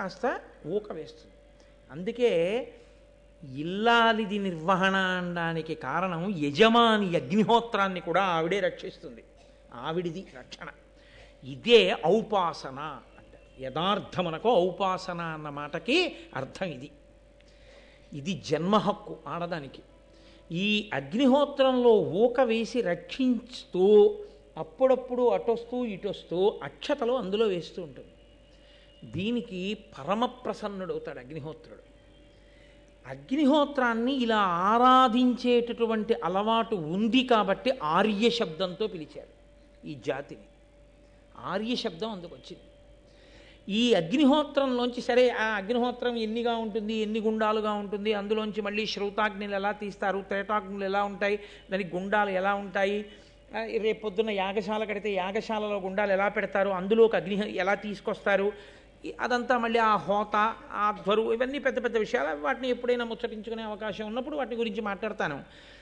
కాస్త ఊక వేస్తుంది. అందుకే ఇల్లాలిది నిర్వహణ అనడానికి కారణం యజమాని అగ్నిహోత్రాన్ని కూడా ఆవిడే రక్షిస్తుంది. ఆవిడిది రక్షణ. ఇదే ఔపాసన అంటారు. యథార్థమునకు ఔపాసన అన్న మాటకి అర్థం ఇది. ఇది జన్మ హక్కు ఆడదానికి. ఈ అగ్నిహోత్రంలో ఊక వేసి రక్షించుతూ అప్పుడప్పుడు అటొస్తూ ఇటొస్తూ అక్షతలు అందులో వేస్తూ ఉంటుంది. దీనికి పరమ ప్రసన్నుడవుతాడు అగ్నిహోత్రుడు. అగ్నిహోత్రాన్ని ఇలా ఆరాధించేటటువంటి అలవాటు ఉంది కాబట్టి ఆర్య శబ్దంతో పిలిచారు ఈ జాతిని. ఆర్య శబ్దం అందుకు వచ్చింది. ఈ అగ్నిహోత్రంలోంచి సరే ఆ అగ్నిహోత్రం ఎన్నిగా ఉంటుంది, ఎన్ని గుండాలుగా ఉంటుంది, అందులోంచి మళ్ళీ శ్రౌతాగ్నులు ఎలా తీస్తారు, త్రేతాగ్నులు ఎలా ఉంటాయి, దానికి గుండాలు ఎలా ఉంటాయి, రేపొద్దున్న యాగశాల కడితే యాగశాలలో గుండాలు ఎలా పెడతారు, అందులోకి అగ్ని ఎలా తీసుకొస్తారు, అదంతా మళ్ళీ ఆ హోత, ఆ ధ్వరు, ఇవన్నీ పెద్ద పెద్ద విషయాలు. వాటిని ఎప్పుడైనా ముచ్చటించుకునే అవకాశం ఉన్నప్పుడు వాటి గురించి మాట్లాడతాను.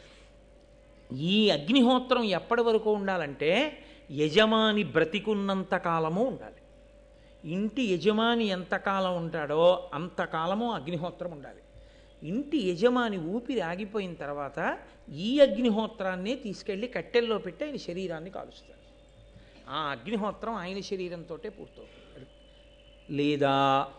ఈ అగ్నిహోత్రం ఎప్పటి వరకు ఉండాలంటే యజమాని బ్రతికున్నంత కాలము ఉండాలి. ఇంటి యజమాని ఎంతకాలం ఉంటాడో అంతకాలము అగ్నిహోత్రం ఉండాలి. ఇంటి యజమాని ఊపిరి ఆగిపోయిన తర్వాత ఈ అగ్నిహోత్రాన్ని తీసుకెళ్ళి కట్టెల్లో పెట్టి ఆయన శరీరాన్ని కాలుస్తారు. ఆ అగ్నిహోత్రం ఆయన శరీరంతో పూర్తవుతుంది. లేదా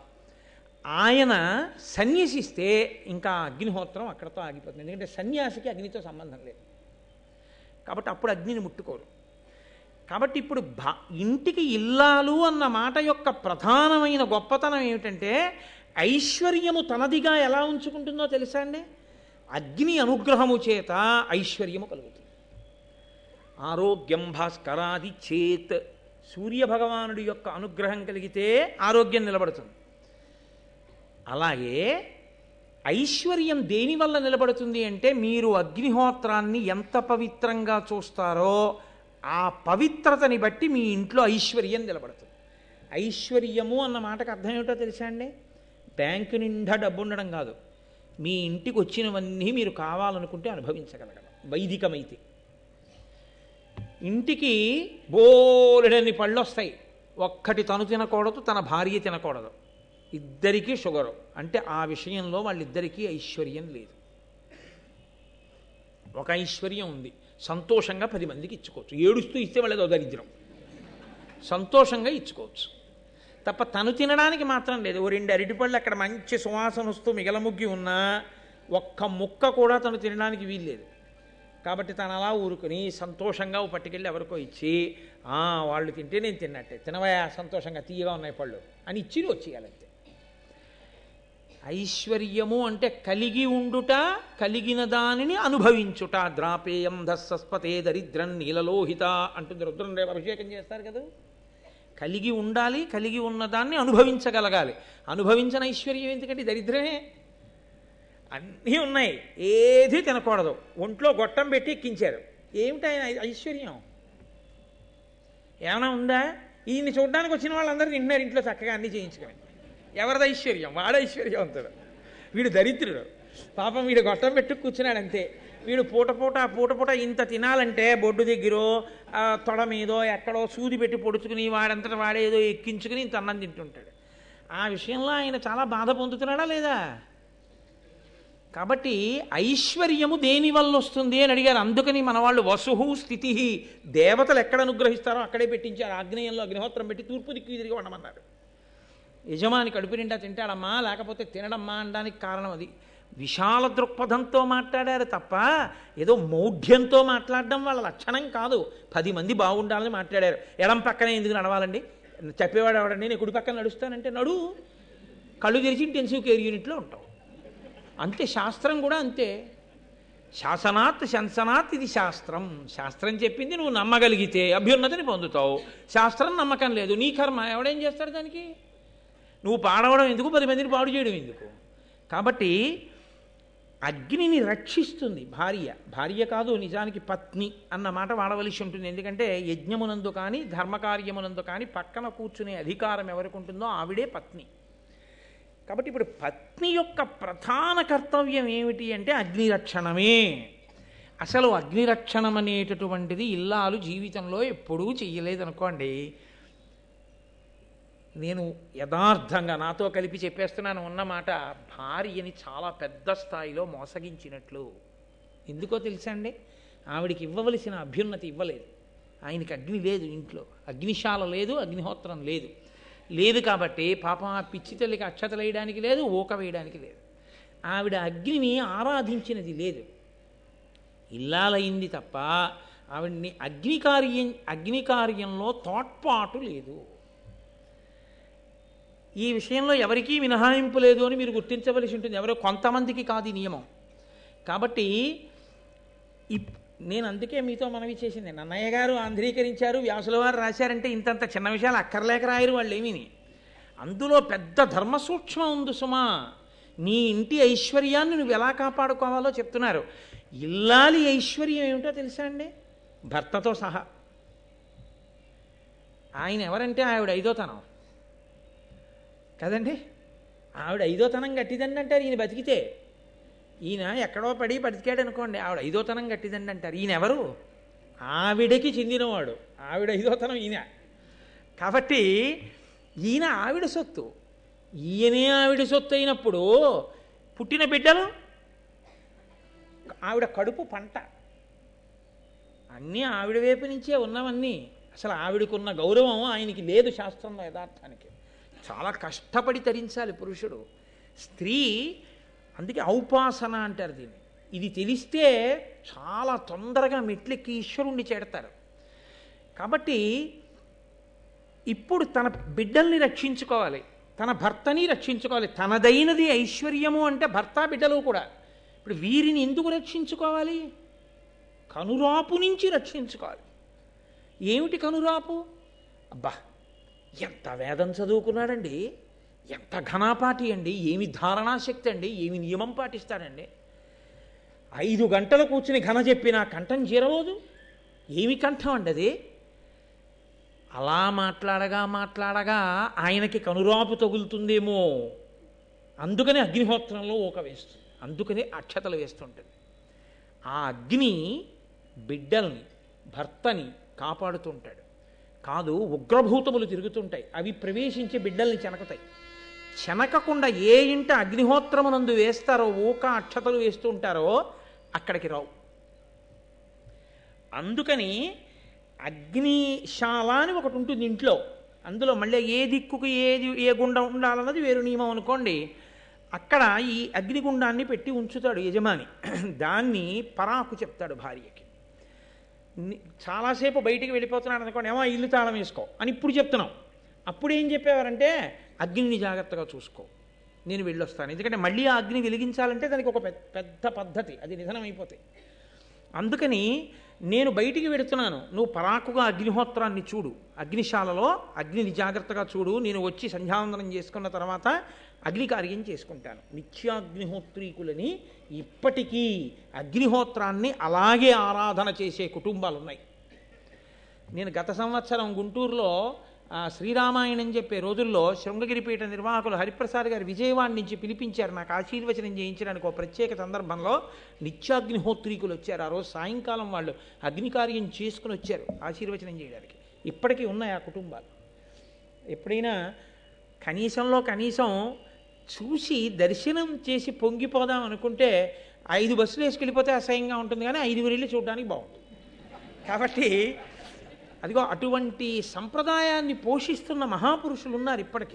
ఆయన సన్యసిస్తే ఇంకా అగ్నిహోత్రం అక్కడతో ఆగిపోతుంది. ఎందుకంటే సన్యాసికి అగ్నితో సంబంధం లేదు కాబట్టి అప్పుడు అగ్నిని ముట్టుకోరు. కాబట్టి ఇప్పుడు ఇంటికి ఇల్లాలు అన్న మాట యొక్క ప్రధానమైన గొప్పతనం ఏమిటంటే ఐశ్వర్యము తనదిగా ఎలా ఉంచుకుంటుందో తెలుసా అండి? అగ్ని అనుగ్రహము చేత ఐశ్వర్యము కలుగుతుంది. ఆరోగ్యం భాస్కరాది చేత్, సూర్యభగవానుడి యొక్క అనుగ్రహం కలిగితే ఆరోగ్యం నిలబడుతుంది. అలాగే ఐశ్వర్యం దేనివల్ల నిలబడుతుంది అంటే మీరు అగ్నిహోత్రాన్ని ఎంత పవిత్రంగా చూస్తారో ఆ పవిత్రతని బట్టి మీ ఇంట్లో ఐశ్వర్యం నిలబడుతుంది. ఐశ్వర్యము అన్న మాటకు అర్థం ఏమిటో తెలుసా అండి? బ్యాంకు నిండా డబ్బు ఉండడం కాదు, మీ ఇంటికి వచ్చినవన్నీ మీరు కావాలనుకుంటే అనుభవించగలగడం. వైదికమైతే ఇంటికి బోలెడన్ని పళ్ళు వస్తాయి, ఒక్కటి తను తినకూడదు, తన భార్య తినకూడదు, ఇద్దరికీ షుగరు అంటే ఆ విషయంలో వాళ్ళిద్దరికీ ఐశ్వర్యం లేదు. ఒక ఐశ్వర్యం ఉంది, సంతోషంగా 10 మందికి ఇచ్చుకోవచ్చు. ఏడుస్తూ ఇస్తే వాళ్ళేదో దరిద్రం. సంతోషంగా ఇచ్చుకోవచ్చు తప్ప తను తినడానికి మాత్రం లేదు. ఓ 2 అరటిపళ్ళు అక్కడ మంచి సువాసన వస్తూ మిగలముగ్గి ఉన్నా ఒక్క ముక్క కూడా తను తినడానికి వీల్లేదు. కాబట్టి తను అలా ఊరుకుని సంతోషంగా పట్టుకెళ్ళి ఎవరికో ఇచ్చి వాళ్ళు తింటే నేను తిన్నట్టే, తినవయా సంతోషంగా తీయగా ఉన్నాయి పళ్ళు అని ఇచ్చి వచ్చేయాలంతే. ఐశ్వర్యము అంటే కలిగి ఉండుట, కలిగిన దానిని అనుభవించుట. ద్రాపేయం ధస్సస్పతే దరిద్రం నీలలోహిత అంటుంది రుద్రం. రేపు అభిషేకం చేస్తారు కదా. కలిగి ఉండాలి, కలిగి ఉన్నదాన్ని అనుభవించగలగాలి. అనుభవించిన ఐశ్వర్యం ఎందుకంటే దరిద్రమే. అన్నీ ఉన్నాయి, ఏది తినకూడదు, ఒంట్లో గొట్టం పెట్టి ఎక్కించారు. ఏమిటి ఐశ్వర్యం? ఏమైనా ఉందా? ఈయన్ని చూడడానికి వచ్చిన వాళ్ళందరూ తింటున్నారు ఇంట్లో చక్కగా అన్నీ చేయించుకొని. ఎవరిది ఐశ్వర్యం? వాడు ఐశ్వర్యవంతుడు, వీడు దరిద్రుడు. పాపం వీడు గొట్టం పెట్టు కూర్చున్నాడు అంతే. వీడు పూట ఇంత తినాలంటే బొడ్డు దగ్గరో తొడ మీదో ఎక్కడో సూది పెట్టి పొడుచుకుని వాడంతటా వాడేదో ఎక్కించుకుని ఇంత అన్నం తింటుంటాడు. ఆ విషయంలో ఆయన చాలా బాధ పొందుతున్నాడా లేదా? కాబట్టి ఐశ్వర్యము దేనివల్ల వస్తుంది అని అడిగారు. అందుకని మన వాళ్ళు వసుహు స్థితి, దేవతలు ఎక్కడ అనుగ్రహిస్తారో అక్కడే పెట్టించారు. ఆగ్నేయంలో అగ్నిహోత్రం పెట్టి తూర్పు దిక్కు తిరిగి ఉండమన్నారు. యజమాని కడుపు నిండా తింటాడమ్మా, లేకపోతే తినడమ్మా అనడానికి కారణం అది. విశాల దృక్పథంతో మాట్లాడారు తప్ప ఏదో మౌఢ్యంతో మాట్లాడడం వాళ్ళ లక్షణం కాదు. 10 మంది బాగుండాలని మాట్లాడారు. ఎడం పక్కనే ఎందుకు నడవాలండి? చెప్పేవాడు ఎవడండి? నేను కుడి పక్కన నడుస్తానంటే నడు, కళ్ళు తెరిచి ఇంటెన్సివ్ కేర్ యూనిట్లో ఉంటావు అంతే. శాస్త్రం కూడా అంతే. శాసనాత్ శంసనాత్, ఇది శాస్త్రం. శాస్త్రం చెప్పింది నువ్వు నమ్మగలిగితే అభ్యున్నతిని పొందుతావు. శాస్త్రం నమ్మకం లేదు, నీ కర్మ. ఎవడేం చేస్తాడు దానికి? నువ్వు పాడవడం ఎందుకు, 10 మందిని పాడు చేయడం ఎందుకు? కాబట్టి అగ్నిని రక్షిస్తుంది భార్య. భార్య కాదు, నిజానికి పత్ని అన్న మాట వాడవలసి ఉంటుంది. ఎందుకంటే యజ్ఞమునందు కానీ ధర్మకార్యమునందు కానీ పక్కన కూర్చునే అధికారం ఎవరికి ఉంటుందో ఆవిడే పత్ని. కాబట్టి ఇప్పుడు పత్ని యొక్క ప్రధాన కర్తవ్యం ఏమిటి అంటే అగ్నిరక్షణమే. అసలు అగ్నిరక్షణం అనేటటువంటిది ఇల్లాలు జీవితంలో ఎప్పుడూ చెయ్యలేదనుకోండి, నేను యథార్థంగా నాతో కలిపి చెప్పేస్తున్నాను ఉన్నమాట, భార్యని చాలా పెద్ద స్థాయిలో మోసగించినట్లు. ఎందుకో తెలుసా అండి? ఆవిడికి ఇవ్వవలసిన అభ్యున్నతి ఇవ్వలేదు. ఆయనకి అగ్ని లేదు, ఇంట్లో అగ్నిశాల లేదు, అగ్నిహోత్రం లేదు. లేదు కాబట్టి పాపం ఆ పిచ్చి తల్లికి అక్షతలు వేయడానికి లేదు, ఊక వేయడానికి లేదు. ఆవిడ అగ్నిని ఆరాధించినది లేదు. ఇల్లాలైంది తప్ప ఆవిడ్ని అగ్నికార్యంలో తోడ్పాటు లేదు. ఈ విషయంలో ఎవరికీ మినహాయింపు లేదు అని మీరు గుర్తించవలసి ఉంటుంది. ఎవరో కొంతమందికి కాదు ఈ నియమం. కాబట్టి నేను అందుకే మీతో మనవి చేసింది, నన్నయ్య గారు ఆంధ్రీకరించారు, వ్యాసుల వారు రాశారంటే ఇంతంత చిన్న విషయాలు అక్కర్లేక రాయరు వాళ్ళు ఏమీని. అందులో పెద్ద ధర్మసూక్ష్మం ఉంది సుమా. నీ ఇంటి ఐశ్వర్యాన్ని నువ్వు ఎలా కాపాడుకోవాలో చెప్తున్నారు. ఇల్లాలి ఐశ్వర్యం ఏమిటో తెలుసా అండి? భర్తతో సహా. ఆయన ఎవరంటే ఆవిడ ఐదోతనం కదండి. ఆవిడ ఐదోతనం గట్టిదండి అంటారు ఈయన బతికితే. ఈయన ఎక్కడో పడి బతికాడు అనుకోండి, ఆవిడ ఐదోతనం గట్టిదండి అంటారు. ఈయన ఎవరు? ఆవిడకి చెందినవాడు. ఆవిడ ఐదోతనం ఈయన. కాబట్టి ఈయన ఆవిడ సొత్తు. ఈయనే ఆవిడ సొత్తు అయినప్పుడు పుట్టిన బిడ్డలు ఆవిడ కడుపు పంట. అన్నీ ఆవిడ వైపు నుంచే ఉన్నవన్నీ. అసలు ఆవిడకున్న గౌరవం ఆయనకి లేదు శాస్త్రంలో. యథార్థానికి చాలా కష్టపడి తరించాలి పురుషుడు. స్త్రీ అందుకే ఔపాసన అంటారు దీన్ని. ఇది తెలిస్తే చాలా తొందరగా మెట్లెక్కి ఈశ్వరుణ్ణి చేడతారు. కాబట్టి ఇప్పుడు తన బిడ్డల్ని రక్షించుకోవాలి, తన భర్తని రక్షించుకోవాలి. తనదైనది ఐశ్వర్యము అంటే భర్త బిడ్డలు కూడా. ఇప్పుడు వీరిని ఎందుకు రక్షించుకోవాలి? కనురాపు నుంచి రక్షించుకోవాలి. ఏమిటి కనురాపు? అబ్బా, ఎంత వేదం చదువుకున్నాడండి, ఎంత ఘనాపాటి అండి, ఏమి ధారణాశక్తి అండి, ఏమి నియమం పాటిస్తాడండి. 5 గంటలు కూర్చుని ఘన చెప్పిన కంఠం జీరవోదు. ఏమి కంఠం అండి అది? అలా మాట్లాడగా ఆయనకి కనురాపు తగులుతుందేమో, అందుకని అగ్నిహోత్రంలో ఊక వేస్తుంది, అందుకని అక్షతలు వేస్తుంటుంది. ఆ అగ్ని బిడ్డల్ని భర్తని కాపాడుతుంటాడు. కాదు, ఉగ్రభూతములు తిరుగుతుంటాయి, అవి ప్రవేశించి బిడ్డల్ని చెనకతాయి. చెనకకుండా ఏ ఇంట అగ్నిహోత్రమునందు వేస్తారో, ఊక అక్షతలు వేస్తూ ఉంటారో అక్కడికి రావు. అందుకని అగ్నిశాల అని ఒకటి ఉంటుంది ఇంట్లో. అందులో మళ్ళీ ఏ దిక్కుకు ఏ గుండం ఉండాలన్నది వేరు నియమం అనుకోండి. అక్కడ ఈ అగ్నిగుండాన్ని పెట్టి ఉంచుతాడు యజమాని. దాన్ని పరాకు చెప్తాడు భార్యకి. చాలాసేపు బయటికి వెళ్ళిపోతున్నాడు అనుకోండి, ఏమో ఇల్లు తాళం వేసుకో అని ఇప్పుడు చెప్తున్నాం. అప్పుడు ఏం చెప్పేవారంటే, అగ్నిని జాగ్రత్తగా చూసుకో, నేను వెళ్ళొస్తాను. ఎందుకంటే మళ్ళీ ఆ అగ్ని వెలిగించాలంటే దానికి ఒక పెద్ద పద్ధతి, అది నిధనం అయిపోతాయి. అందుకని నేను బయటికి వెడుతున్నాను, నువ్వు పరాకుగా అగ్నిహోత్రాన్ని చూడు, అగ్నిశాలలో అగ్నిని జాగ్రత్తగా చూడు, నేను వచ్చి సంధ్యావందనం చేసుకున్న తర్వాత అగ్నికార్యం చేసుకుంటాను. నిత్యాగ్నిహోత్రీకులని ఇప్పటికీ అగ్నిహోత్రాన్ని అలాగే ఆరాధన చేసే కుటుంబాలు ఉన్నాయి. నేను గత సంవత్సరం గుంటూరులో శ్రీరామాయణం చెప్పే రోజుల్లో శృంగగిరిపీఠ నిర్వాహకులు హరిప్రసాద్ గారు విజయవాడ నుంచి పిలిపించారు నాకు ఆశీర్వచనం చేయించడానికి. ఒక ప్రత్యేక సందర్భంలో నిత్యాగ్నిహోత్రీకులు వచ్చారు. ఆ రోజు సాయంకాలం వాళ్ళు అగ్నికార్యం చేసుకుని వచ్చారు ఆశీర్వచనం చేయడానికి. ఇప్పటికీ ఉన్నాయి ఆ కుటుంబాలు. ఎప్పుడైనా కనీసం చూసి దర్శనం చేసి పొంగిపోదాం అనుకుంటే 5 బస్సులు వేసుకెళ్ళిపోతే అసహ్యంగా ఉంటుంది, కానీ 5 వెళ్ళి చూడడానికి బాగుంటుంది. కాబట్టి అదిగో అటువంటి సంప్రదాయాన్ని పోషిస్తున్న మహాపురుషులు ఉన్నారు ఇప్పటికీ.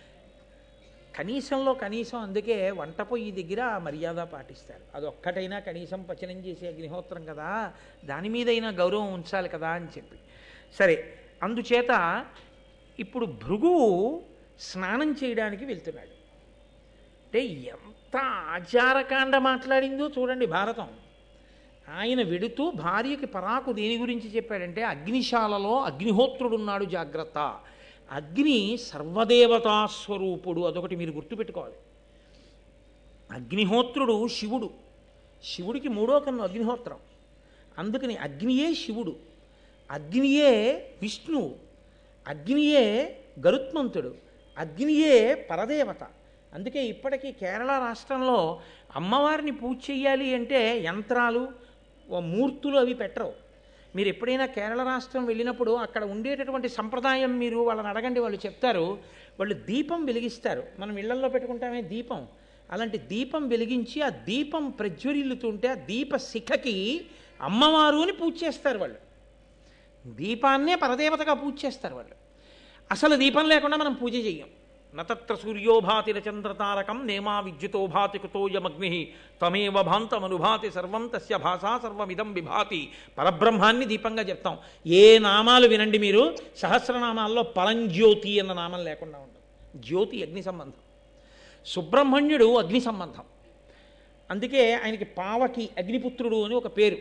కనీసం అందుకే వంట పొయ్యి దగ్గర మర్యాద పాటిస్తారు. అదొక్కటైనా కనీసం పచనం చేసే అగ్నిహోత్రం కదా, దాని మీదైనా గౌరవం ఉంచాలి కదా అని చెప్పి. సరే, అందుచేత ఇప్పుడు భృగువు స్నానం చేయడానికి వెళ్తున్నాడు. అంటే ఎంత ఆచారకాండ మాట్లాడిందో చూడండి భారతం. ఆయన వెడుతూ భార్యకి పరాకు దేని గురించి చెప్పాడంటే, అగ్నిశాలలో అగ్నిహోత్రుడున్నాడు జాగ్రత్త. అగ్ని సర్వదేవతా స్వరూపుడు, అదొకటి మీరు గుర్తుపెట్టుకోవాలి. అగ్నిహోత్రుడు శివుడు, శివుడికి 3వ కన్ను అగ్నిహోత్రం. అందుకని అగ్నియే శివుడు, అగ్నియే విష్ణువు, అగ్నియే గరుత్మంతుడు, అగ్నియే పరదేవత. అందుకే ఇప్పటికీ కేరళ రాష్ట్రంలో అమ్మవారిని పూజ చేయాలి అంటే యంత్రాలు మూర్తులు అవి పెట్టరు. మీరు ఎప్పుడైనా కేరళ రాష్ట్రం వెళ్ళినప్పుడు అక్కడ ఉండేటటువంటి సంప్రదాయం మీరు వాళ్ళని అడగండి, వాళ్ళు చెప్తారు. వాళ్ళు దీపం వెలిగిస్తారు. మనం ఇళ్లల్లో పెట్టుకుంటామే దీపం, అలాంటి దీపం వెలిగించి ఆ దీపం ప్రజ్వరిల్లుతుంటే ఆ దీప శిఖకి అమ్మవారు అని పూజ చేస్తారు వాళ్ళు. దీపాన్నే పరదేవతగా పూజ చేస్తారు వాళ్ళు. అసలు దీపం లేకుండా మనం పూజ చెయ్యం. నతత్ర సూర్యోభాతి చంద్రతారకం నేమా విద్యుతో భాతి కుతోయమగ్ని త్వమేవ భాంతమనుభాతి సర్వం తస్య భాషా సర్వమిదం విభాతి. పరబ్రహ్మాన్ని దీపంగా చెప్తాం. ఏ నామాలు వినండి మీరు, సహస్రనామాల్లో పరంజ్యోతి అన్న నామం లేకుండా ఉండదు. జ్యోతి అగ్ని సంబంధం, సుబ్రహ్మణ్యుడు అగ్ని సంబంధం. అందుకే ఆయనకి పావకి అగ్నిపుత్రుడు అని ఒక పేరు.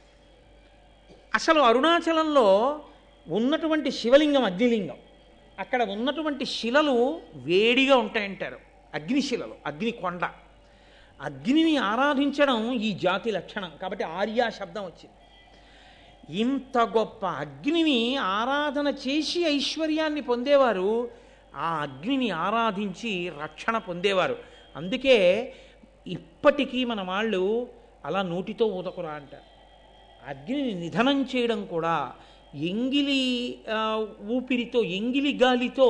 అసలు అరుణాచలంలో ఉన్నటువంటి శివలింగం అగ్నిలింగం. అక్కడ ఉన్నటువంటి శిలలు వేడిగా ఉంటాయంటారు, అగ్నిశిలలు, అగ్ని కొండ. అగ్నిని ఆరాధించడం ఈ జాతి లక్షణం కాబట్టి ఆర్య శబ్దం వచ్చింది. ఇంత గొప్ప అగ్నిని ఆరాధన చేసి ఐశ్వర్యాన్ని పొందేవారు, ఆ అగ్నిని ఆరాధించి రక్షణ పొందేవారు. అందుకే ఇప్పటికీ మన వాళ్ళు అలా నోటితో ఊదకురా అంటారు. అగ్నిని నిధనం చేయడం కూడా ఎంగిలి ఊపిరితో, ఎంగిలి గాలితో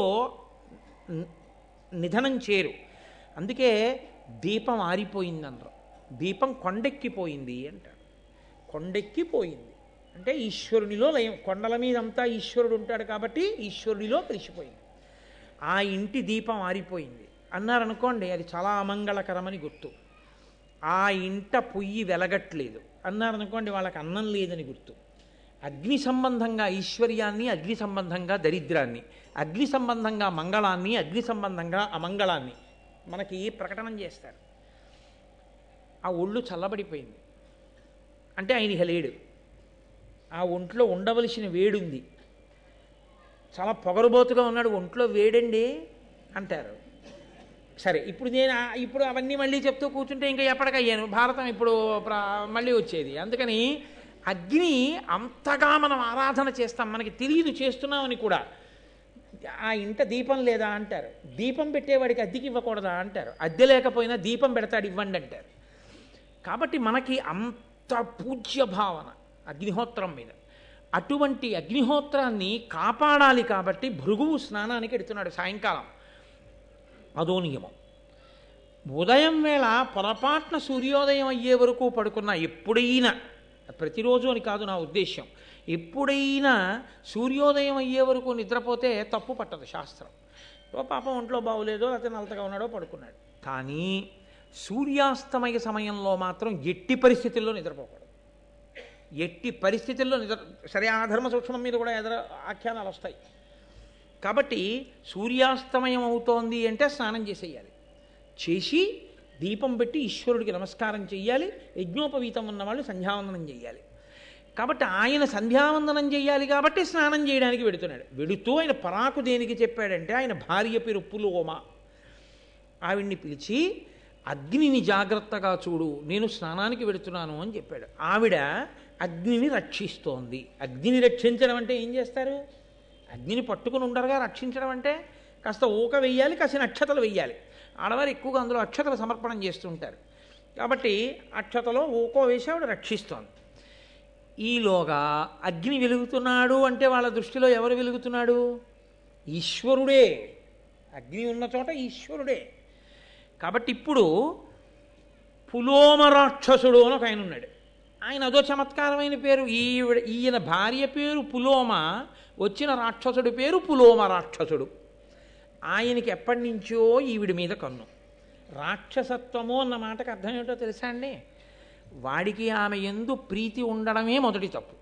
నిధనం చేయరు. అందుకే దీపం ఆరిపోయింది అందరూ, దీపం కొండెక్కిపోయింది అంటారు. కొండెక్కిపోయింది అంటే ఈశ్వరునిలో లయం. కొండల మీద అంతా ఈశ్వరుడు ఉంటాడు కాబట్టి ఈశ్వరునిలో కలిసిపోయింది. ఆ ఇంటి దీపం ఆరిపోయింది అన్నారనుకోండి, అది చాలా అమంగళకరమని గుర్తు. ఆ ఇంట పొయ్యి వెలగట్లేదు అన్నారనుకోండి, వాళ్ళకి అన్నం లేదని గుర్తు. అగ్ని సంబంధంగా ఐశ్వర్యాన్ని, అగ్ని సంబంధంగా దరిద్రాన్ని, అగ్ని సంబంధంగా మంగళాన్ని, అగ్ని సంబంధంగా అమంగళాన్ని మనకి ప్రకటన చేస్తారు. ఆ ఒళ్ళు చల్లబడిపోయింది అంటే ఆయన ఇక లేడు. ఆ ఒంట్లో ఉండవలసిన వేడుంది. చాలా పొగరుబోతుగా ఉన్నాడు, ఒంట్లో వేడండి అంటారు. సరే, ఇప్పుడు అవన్నీ మళ్ళీ చెప్తూ కూర్చుంటే ఇంకా ఎప్పటికయ్యాను, భారతం ఇప్పుడు మళ్ళీ వచ్చేది. అందుకని అగ్ని అంతగా మనం ఆరాధన చేస్తాం, మనకి తెలియదు చేస్తున్నామని కూడా. ఆ ఇంట దీపం లేదా అంటారు, దీపం పెట్టేవాడికి అద్దెకి ఇవ్వకూడదా అంటారు, అద్దె లేకపోయినా దీపం పెడతాడు ఇవ్వండి అంటారు. కాబట్టి మనకి అంత పూజ్య భావన అగ్నిహోత్రం మీద. అటువంటి అగ్నిహోత్రాన్ని కాపాడాలి కాబట్టి భృగువు స్నానానికి ఎడుతున్నాడు సాయంకాలం. అదో నియమం. ఉదయం వేళ పొరపాటున సూర్యోదయం అయ్యే వరకు పడుకున్న, ఎప్పుడైనా, ప్రతిరోజు అని కాదు నా ఉద్దేశ్యం, ఎప్పుడైనా సూర్యోదయం అయ్యే వరకు నిద్రపోతే తప్పు పట్టదు శాస్త్రం. పాపం ఒంట్లో బాగులేదో లేకపోతే నలతగా ఉన్నాడో పడుకున్నాడు. కానీ సూర్యాస్తమయ సమయంలో మాత్రం ఎట్టి పరిస్థితుల్లో నిద్రపోకూడదు. ఎట్టి పరిస్థితుల్లో సరే, ఆ ధర్మ సూక్ష్మం మీద కూడా ఆఖ్యానాలు వస్తాయి. కాబట్టి సూర్యాస్తమయం అవుతోంది అంటే స్నానం చేసేయాలి. చేసి దీపం పెట్టి ఈశ్వరుడికి నమస్కారం చెయ్యాలి. యజ్ఞోపవీతం ఉన్నవాళ్ళు సంధ్యావందనం చెయ్యాలి. కాబట్టి ఆయన సంధ్యావందనం చెయ్యాలి కాబట్టి స్నానం చేయడానికి వెడుతున్నాడు. వెడుతూ ఆయన పరాకు దేనికి చెప్పాడంటే, ఆయన భార్య పేరు పులోమ. ఆవిడ్ని పిలిచి అగ్నిని జాగ్రత్తగా చూడు, నేను స్నానానికి వెడుతున్నాను అని చెప్పాడు. ఆవిడ అగ్నిని రక్షిస్తోంది. అగ్నిని రక్షించడం అంటే ఏం చేస్తారు? అగ్నిని పట్టుకుని ఉండరుగా. రక్షించడం అంటే కాస్త ఊక వెయ్యాలి, కాసిన అక్షతలు వెయ్యాలి. ఆడవారు ఎక్కువగా అందులో అక్షతలు సమర్పణం చేస్తుంటారు. కాబట్టి అక్షతలో ఊకో వేసి ఆవిడ రక్షిస్తోంది. ఈలోగా అగ్ని వెలుగుతున్నాడు అంటే వాళ్ళ దృష్టిలో ఎవరు వెలుగుతున్నాడు? ఈశ్వరుడే. అగ్ని ఉన్న చోట ఈశ్వరుడే. కాబట్టి ఇప్పుడు పులోమ రాక్షసుడు అని ఒక ఆయన ఉన్నాడు. ఆయన అదో చమత్కారమైన పేరు. ఈయన భార్య పేరు పులోమ, వచ్చిన రాక్షసుడి పేరు పులోమ రాక్షసుడు. ఆయనకి ఎప్పటి నుంచో ఈవిడి మీద కన్ను. రాక్షసత్వము అన్న మాటకు అర్థం ఏమిటో తెలుసా అండి? వాడికి ఆమె యందు ప్రీతి ఉండడమే మొదటి తప్పు.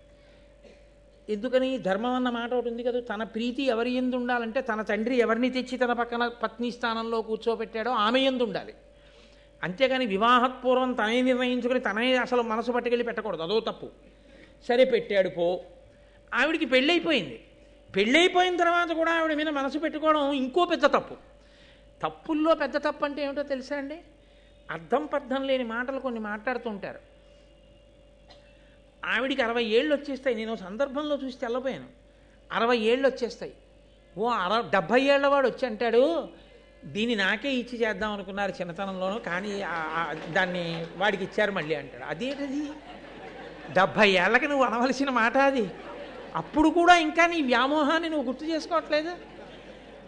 ఎందుకని? ధర్మం అన్న మాట ఒకటి ఉంది కదా, తన ప్రీతి ఎవరి యందు ఉండాలంటే తన తండ్రి ఎవరిని తెచ్చి తన పక్కన పత్ని స్థానంలో కూర్చోబెట్టాడో ఆమె యందు ఉండాలి. అంతేగాని వివాహపూర్వం తనే నిర్ణయించుకొని తనే అసలు మనసు పట్టుకెళ్ళి పెట్టకూడదు, అదో తప్పు. సరే, పెట్టాడు పో. ఆవిడికి పెళ్ళైపోయింది. పెళ్ళైపోయిన తర్వాత కూడా ఆవిడ మీద మనసు పెట్టుకోవడం ఇంకో పెద్ద తప్పు. తప్పుల్లో పెద్ద తప్పు అంటే ఏమిటో తెలుసా అండి? అర్థం పర్థం లేని మాటలు కొన్ని మాట్లాడుతుంటారు. ఆవిడికి 60 ఏళ్ళు వచ్చేస్తాయి. నేను సందర్భంలో చూసి తెల్లపోయాను. 60 ఏళ్ళు వచ్చేస్తాయి. 70 ఏళ్ల వాడు వచ్చి అంటాడు, దీన్ని నాకే ఇచ్చి చేద్దాం అనుకున్నారు చిన్నతనంలోనూ, కానీ దాన్ని వాడికి ఇచ్చారు మళ్ళీ అంటాడు. అదేంటది? 70 ఏళ్ళకి నువ్వు అనవలసిన మాట అది. అప్పుడు కూడా ఇంకా నీ వ్యామోహాన్ని నువ్వు గుర్తు చేసుకోవట్లేదు.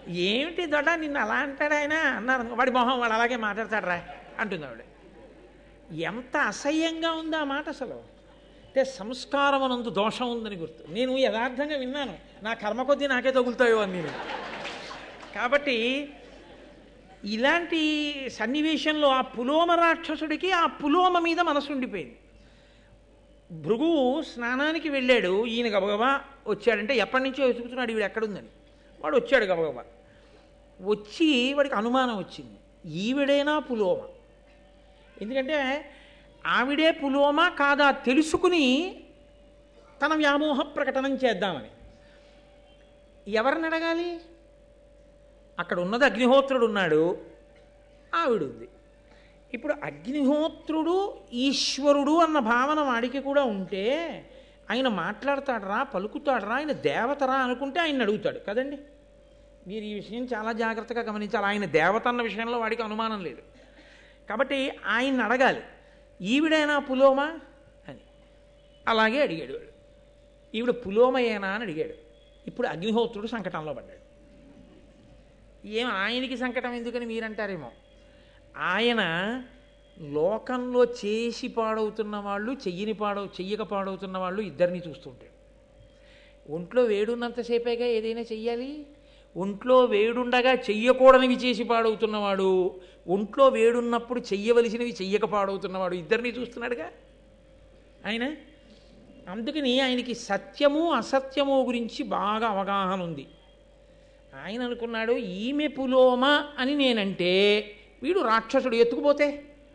ఏమిటి దొడ్డ నిన్ను అలా అంటాడు ఆయన అన్నారు. వాడి మొహం వాడు అలాగే మాట్లాడతాడు రా అంటుంది ఆవిడ. ఎంత అసహ్యంగా ఉంది ఆ మాట అసలు. అంటే సంస్కారం అనందు దోషం ఉందని గుర్తు. నేను యథార్థంగా విన్నాను, నా కర్మ కొద్దీ నాకే తగులుతాయో అని నేను. కాబట్టి ఇలాంటి సన్నివేశంలో ఆ పులోమ రాక్షసుడికి ఆ పులోమ మీద మనసు ఉండిపోయింది. భృగువు స్నానానికి వెళ్ళాడు, ఈయన గబగబా వచ్చాడంటే ఎప్పటి నుంచో వెతుకుతున్నాడు ఈవిడ ఎక్కడుందని. వాడు వచ్చాడు గబగబా. వచ్చి వాడికి అనుమానం వచ్చింది, ఈవిడేనా పులోమ? ఎందుకంటే ఆవిడే పులోమ కాదా తెలుసుకుని తన వ్యామోహ ప్రకటనం చేద్దామని. ఎవరిని అడగాలి? అక్కడ ఉన్నది అగ్నిహోత్రుడు ఉన్నాడు, ఆవిడుంది. ఇప్పుడు అగ్నిహోత్రుడు ఈశ్వరుడు అన్న భావన వాడికి కూడా ఉంటే ఆయన మాట్లాడతాడరా, పలుకుతాడరా, ఆయన దేవతరా అనుకుంటే ఆయన అడుగుతాడు కదండి. మీరు ఈ విషయం చాలా జాగ్రత్తగా గమనించాలి. ఆయన దేవత అన్న విషయంలో వాడికి అనుమానం లేదు కాబట్టి ఆయన్ని అడగాలి, ఈవిడైనా పులోమా అని. అలాగే అడిగాడు వాడు, ఈవిడ పులోమయేనా అని అడిగాడు. ఇప్పుడు అగ్నిహోత్రుడు సంకటంలో పడ్డాడు. ఏం ఆయనకి సంకటం ఎందుకని మీరంటారేమో. ఆయన లోకంలో చేసి పాడవుతున్న వాళ్ళు, చెయ్యక పాడవుతున్న వాళ్ళు ఇద్దరిని చూస్తుంటాడు. ఒంట్లో వేడున్నంతసేపేగా ఏదైనా చెయ్యాలి. ఒంట్లో వేడుండగా చెయ్యకూడనివి చేసి పాడవుతున్నవాడు, ఒంట్లో వేడున్నప్పుడు చెయ్యవలసినవి చెయ్యక పాడవుతున్నవాడు, ఇద్దరిని చూస్తున్నాడుగా ఆయన. అందుకని ఆయనకి సత్యము అసత్యము గురించి బాగా అవగాహన ఉంది. ఆయన అనుకున్నాడు, ఈమె పులోమ అని నేనంటే వీడు రాక్షసుడు ఎత్తుకుపోతే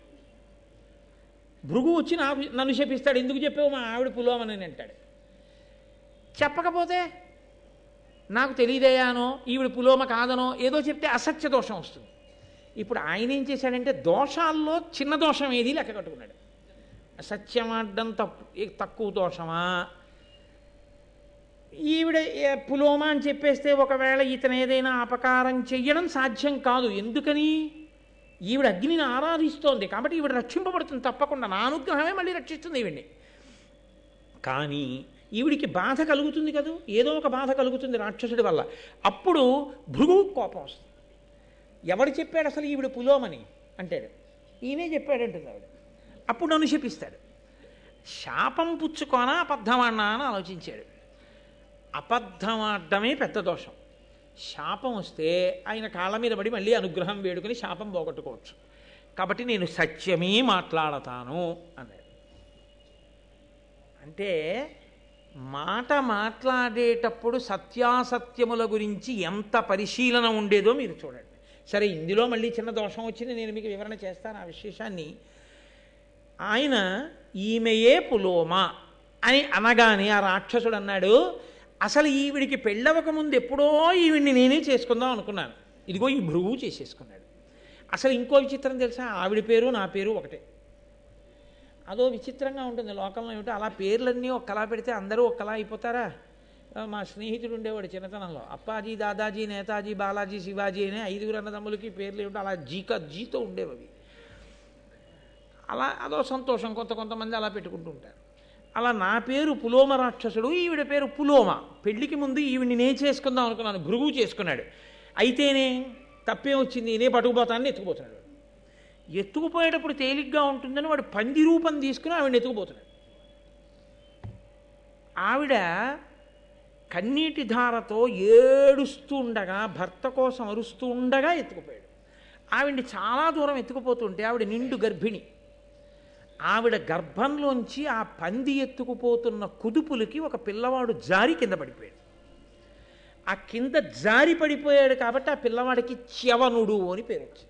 భృగు వచ్చి నన్ను శపిస్తాడు, ఎందుకు చెప్పావు మా ఆవిడ పులోమని అంటాడు. చెప్పకపోతే నాకు తెలియదయానో ఈవిడ పులోమ కాదనో ఏదో చెప్తే అసత్య దోషం వస్తుంది. ఇప్పుడు ఆయన ఏం చేశాడంటే దోషాల్లో చిన్న దోషం ఏది లెక్క కట్టుకున్నాడు. సత్యమాడ్డం తక్కువ దోషమా, ఈవిడ పులోమ అని చెప్పేస్తే ఒకవేళ ఇతను ఏదైనా అపకారం చెయ్యడం సాధ్యం కాదు. ఎందుకని? ఈవిడ అగ్నిని ఆరాధిస్తోంది కాబట్టి ఈవిడ రక్షింపబడుతుంది తప్పకుండా, నా అనుగ్రహమే మళ్ళీ రక్షిస్తుంది ఈవిడ్ని. కానీ ఈవిడికి బాధ కలుగుతుంది కదూ, ఏదో ఒక బాధ కలుగుతుంది రాక్షసుడి వల్ల. అప్పుడు భృగువు కోపం వస్తుంది. ఎవడు చెప్పాడు అసలు ఈవిడ పులోమని అంటాడు, ఈయనే చెప్పాడంటుంది ఆవిడ. అప్పుడు నన్ను శపిస్తాడు. శాపం పుచ్చుకోనా అబద్ధమాడినా అని ఆలోచించాడు. అబద్ధమాడమే పెద్ద దోషం. శాపం వస్తే ఆయన కాళ్ళ మీద పడి మళ్ళీ అనుగ్రహం వేడుకొని శాపం పోగొట్టుకోవచ్చు. కాబట్టి నేను సత్యమే మాట్లాడతాను అన్నాడు. అంటే మాట మాట్లాడేటప్పుడు సత్యాసత్యముల గురించి ఎంత పరిశీలన ఉండేదో మీరు చూడండి. సరే, ఇందులో మళ్ళీ చిన్న దోషం వచ్చింది, నేను మీకు వివరణ చేస్తాను ఆ విశేషాన్ని. ఆయన ఈమెయే పులోమ అని అనగానే ఆ రాక్షసుడు అన్నాడు, అసలు ఈవిడికి పెళ్ళవక ముందు ఎప్పుడో ఈవిడిని నేనే చేసుకుందాం అనుకున్నాను, ఇదిగో ఈ భృగువు చేసేసుకున్నాడు. అసలు ఇంకో విచిత్రం తెలుసా, ఆవిడ పేరు నా పేరు ఒకటే. అదో విచిత్రంగా ఉంటుంది లోకంలో. ఏమిటో అలా పేర్లన్నీ ఒక్కలా పెడితే అందరూ ఒక్కలా అయిపోతారా? మా స్నేహితుడు ఉండేవాడు చిన్నతనంలో, అప్పాజీ, దాదాజీ, నేతాజీ, బాలాజీ, శివాజీ అనే 5 అన్నదమ్ములకి పేర్లు ఏమిటో అలా జీతో ఉండేవి. అలా అదో సంతోషం, కొంతమంది అలా పెట్టుకుంటూ ఉంటారు. అలా నా పేరు పులోమ రాక్షసుడు, ఈవిడ పేరు పులోమ. పెళ్లికి ముందు ఈవిడిని నేను చేసుకుందాం అనుకున్నాను, భృగువు చేసుకున్నాడు. అయితేనే తప్పే వచ్చింది, నేనే పట్టుకుపోతానని ఎత్తుకుపోతున్నాడు. ఎత్తుకుపోయేటప్పుడు తేలిగ్గా ఉంటుందని వాడు పంది రూపం తీసుకుని ఆవిడని ఎత్తుకుపోతున్నాడు. ఆవిడ కన్నీటి ధారతో ఏడుస్తూ ఉండగా, భర్త కోసం అరుస్తూ ఉండగా ఎత్తుకుపోయాడు. ఆవిడ్ని చాలా దూరం ఎత్తుకుపోతుంటే ఆవిడ నిండు గర్భిణి. ఆవిడ గర్భంలోంచి ఆ పంది ఎత్తుకుపోతున్న కుదుపులకి ఒక పిల్లవాడు జారి కింద పడిపోయాడు. ఆ కింద జారి పడిపోయాడు కాబట్టి ఆ పిల్లవాడికి చ్యవనుడు అని పేరు వచ్చింది.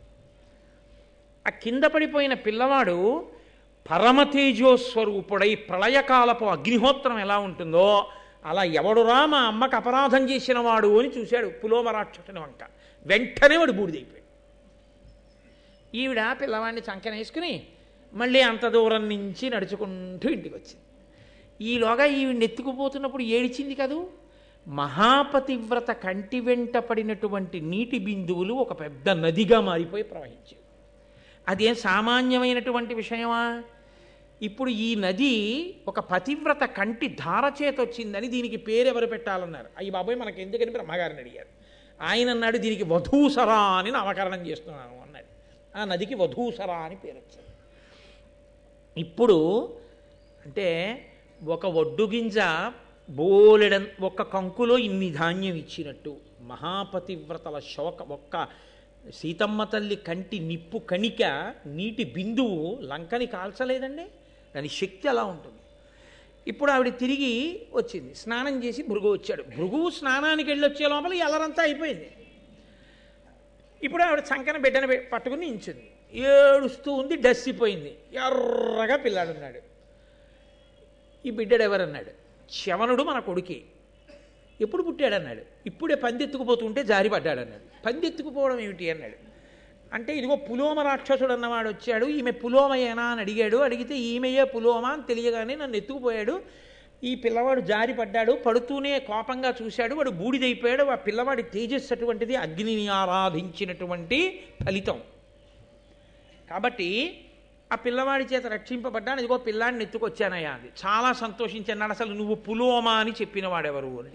ఆ కింద పడిపోయిన పిల్లవాడు పరమతేజోస్వరూపుడై ప్రళయకాలపు అగ్నిహోత్రం ఎలా ఉంటుందో అలా ఎవడురా మా అమ్మకు అపరాధం చేసిన వాడు అని చూశాడు పులోమ రాక్షసుని వంక. వెంటనే వాడు బూడిదైపోయాడు. ఈవిడ పిల్లవాడిని చంకనేసుకుని మళ్ళీ అంత దూరం నుంచి నడుచుకుంటూ ఇంటికి వచ్చింది. ఈలోగా ఈవిడ్ని ఎత్తుకుపోతున్నప్పుడు ఏడిచింది కదూ. మహాపతివ్రత కంటి వెంట పడినటువంటి నీటి బిందువులు ఒక పెద్ద నదిగా మారిపోయి ప్రవహించాయి. అదేం సామాన్యమైనటువంటి విషయమా? ఇప్పుడు ఈ నది ఒక పతివ్రత కంటి ధార చేత వచ్చిందని దీనికి పేరెవరు పెట్టాలన్నారు. అయ్యి బాబోయ్ మనకి ఎందుకని బ్రహ్మగారిని అడిగారు. ఆయన అన్నాడు దీనికి వధూసర అని నామకరణం చేస్తున్నాను అన్నాడు. ఆ నదికి వధూసర అని పేరు వచ్చింది. ఇప్పుడు అంటే ఒక ఒడ్డు గింజ బోలెడ ఒక్క కంకులో ఇన్ని ధాన్యం ఇచ్చినట్టు మహాపతివ్రతల ఒక్క సీతమ్మ తల్లి కంటి నిప్పు కణిక నీటి బిందువు లంకని కాల్చలేదండి. దాని శక్తి అలా ఉంటుంది. ఇప్పుడు ఆవిడ తిరిగి వచ్చింది, స్నానం చేసి భృగు వచ్చాడు. భృగువు స్నానానికి వెళ్ళి వచ్చే లోపల ఎల్లరంతా అయిపోయింది. ఇప్పుడు ఆవిడ చంకన బిడ్డను పట్టుకుని నించుంది, ఏడుస్తూ ఉంది, డస్సిపోయింది. ఎర్రగా పిల్లాడున్నాడు. ఈ బిడ్డడు ఎవరన్నాడు? శవనుడు మన కొడుకే. ఎప్పుడు పుట్టాడన్నాడు? ఇప్పుడే పందెత్తుకుపోతుంటే జారిపడ్డాడన్నాడు. పందెత్తుకుపోవడం ఏమిటి అన్నాడు. అంటే ఇదిగో పులోమ రాక్షసుడు అన్నవాడు వచ్చాడు, ఈమె పులోమయేనా అని అడిగాడు. అడిగితే ఈమెయే పులోమ అని తెలియగానే నన్ను ఎత్తుకుపోయాడు. ఈ పిల్లవాడు జారిపడ్డాడు, పడుతూనే కోపంగా చూశాడు, వాడు బూడిదైపోయాడు. ఆ పిల్లవాడి తేజస్సు అటువంటిది, అగ్నిని ఆరాధించినటువంటి ఫలితం. కాబట్టి ఆ పిల్లవాడి చేత రక్షింపబడ్డాను, ఇదిగో పిల్లాడిని ఎత్తుకొచ్చానయ్యా అంది. చాలా సంతోషించన్నాడు. అసలు నువ్వు పులోమ అని చెప్పిన వాడెవరు అని.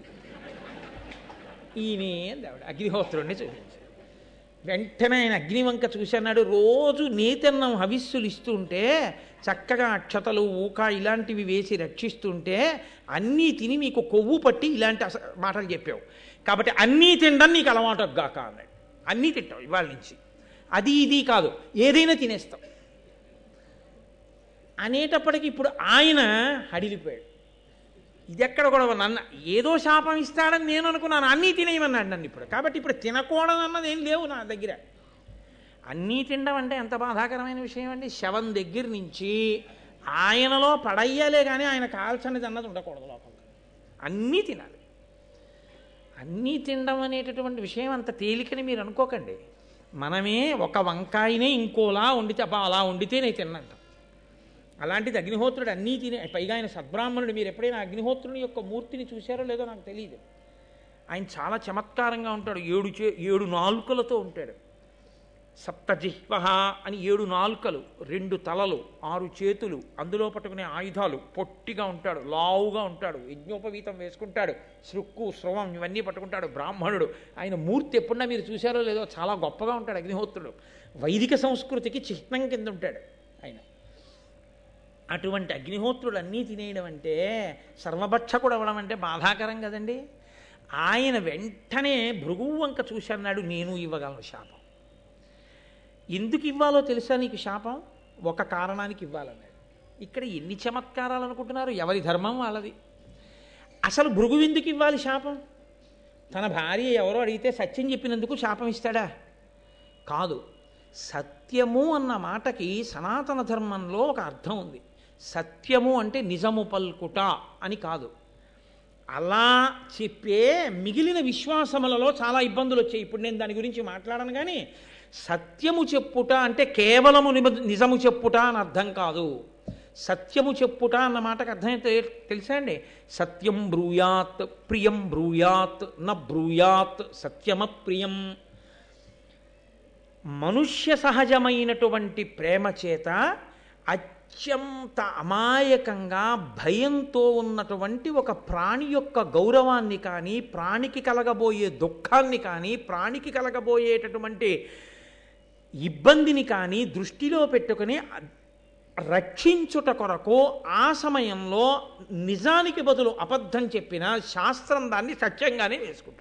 ఈయనే అంది ఆవిడ. అగ్నిహోత్రుడిని చూపించాడు. వెంటనే ఆయన అగ్నివంక చూసన్నాడు. రోజు నేతన్నం హవిస్సులు ఇస్తుంటే, చక్కగా అక్షతలు ఊక ఇలాంటివి వేసి రక్షిస్తుంటే అన్నీ తిని నీకు కొవ్వు పట్టి ఇలాంటి మాటలు చెప్పావు. కాబట్టి అన్నీ తినడం నీకు అలవాటు గాక అన్నాడు. అన్నీ తింటావు ఇవాళ నుంచి, అది ఇది కాదు, ఏదైనా తినేస్తాం అనేటప్పటికి ఇప్పుడు ఆయన హడిలిపోయాడు. ఇది ఎక్కడ కూడా నన్ను ఏదో శాపం ఇస్తాడని నేను అనుకున్నాను, అన్నీ తినేయమన్నాడు నన్ను ఇప్పుడు. కాబట్టి ఇప్పుడు తినకూడదు అన్నది ఏం లేవు నా దగ్గర. అన్నీ తినడం అంటే ఎంత బాధాకరమైన విషయం అండి. శవం దగ్గర నుంచి ఆయనలో పడయ్యాలే కానీ ఆయన కాల్చనిది అన్నది ఉండకూడదు లోపల. అన్నీ తినాలి. అన్నీ తినడం అనేటటువంటి విషయం అంత తేలికని మీరు అనుకోకండి. మనమే ఒక వంకాయనే ఇంకోలా వండితే అబ్బా అలా వండితే నేను తిన్నంట. అలాంటిది అగ్నిహోత్రుడు అన్నీ తినే, పైగా ఆయన సద్బ్రాహ్మణుడు. మీరు ఎప్పుడైనా అగ్నిహోత్రుని యొక్క మూర్తిని చూశారో లేదో నాకు తెలియదు. ఆయన చాలా చమత్కారంగా ఉంటాడు. 7 నాలుకలతో ఉంటాడు. సప్తజిహ్వ అని 7 నాలుకలు, 2 తలలు, 6 చేతులు, అందులో పట్టుకునే ఆయుధాలు, పొట్టిగా ఉంటాడు, లావుగా ఉంటాడు, యజ్ఞోపవీతం వేసుకుంటాడు, శృక్కు స్రవం ఇవన్నీ పట్టుకుంటాడు. బ్రాహ్మణుడు. ఆయన మూర్తి ఎప్పుడన్నా మీరు చూశారో లేదో చాలా గొప్పగా ఉంటాడు అగ్నిహోత్రుడు. వైదిక సంస్కృతికి చిహ్నం కింద ఉంటాడు ఆయన. అటువంటి అగ్నిహోత్రుడు అన్నీ తినేయడం అంటే, సర్వభక్షకుడు అవ్వడం అంటే బాధాకరం కదండి. ఆయన వెంటనే భృగువు వంక చూసన్నాడు, నేను ఇవ్వగలను శాపం. ఎందుకు ఇవ్వాలో తెలుసా నీకు శాపం? ఒక కారణానికి ఇవ్వాలన్నాడు. ఇక్కడ ఎన్ని చమత్కారాలు అనుకుంటున్నారు? ఎవరి ధర్మం వాళ్ళది. అసలు భృగువు ఎందుకు ఇవ్వాలి శాపం? తన భార్య ఎవరో అడిగితే సత్యం చెప్పినందుకు శాపం ఇస్తాడా? కాదు. సత్యము అన్న మాటకి సనాతన ధర్మంలో ఒక అర్థం ఉంది. సత్యము అంటే నిజము పల్కుట అని కాదు. అలా చెప్పే మిగిలిన విశ్వాసములలో చాలా ఇబ్బందులు వచ్చాయి. ఇప్పుడు నేను దాని గురించి మాట్లాడను. కానీ సత్యము చెప్పుట అంటే కేవలము నిజము చెప్పుట అని అర్థం కాదు. సత్యము చెప్పుట అన్న మాటకు అర్థమైతే తెలుసా అండి? సత్యం బ్రూయాత్ ప్రియం బ్రూయాత్ న బ్రూయాత్ సత్యమప్రియం. మనుష్య సహజమైనటువంటి ప్రేమ చేత అత్యంత అమాయకంగా భయంతో ఉన్నటువంటి ఒక ప్రాణి యొక్క గౌరవాన్ని కానీ, ప్రాణికి కలగబోయే దుఃఖాన్ని కానీ, ప్రాణికి కలగబోయేటటువంటి ఇబ్బందిని కానీ దృష్టిలో పెట్టుకుని రక్షించుట కొరకు ఆ సమయంలో నిజానికి బదులు అబద్ధం చెప్పిన శాస్త్రం దాన్ని సత్యంగానే వేసుకుంటుంది.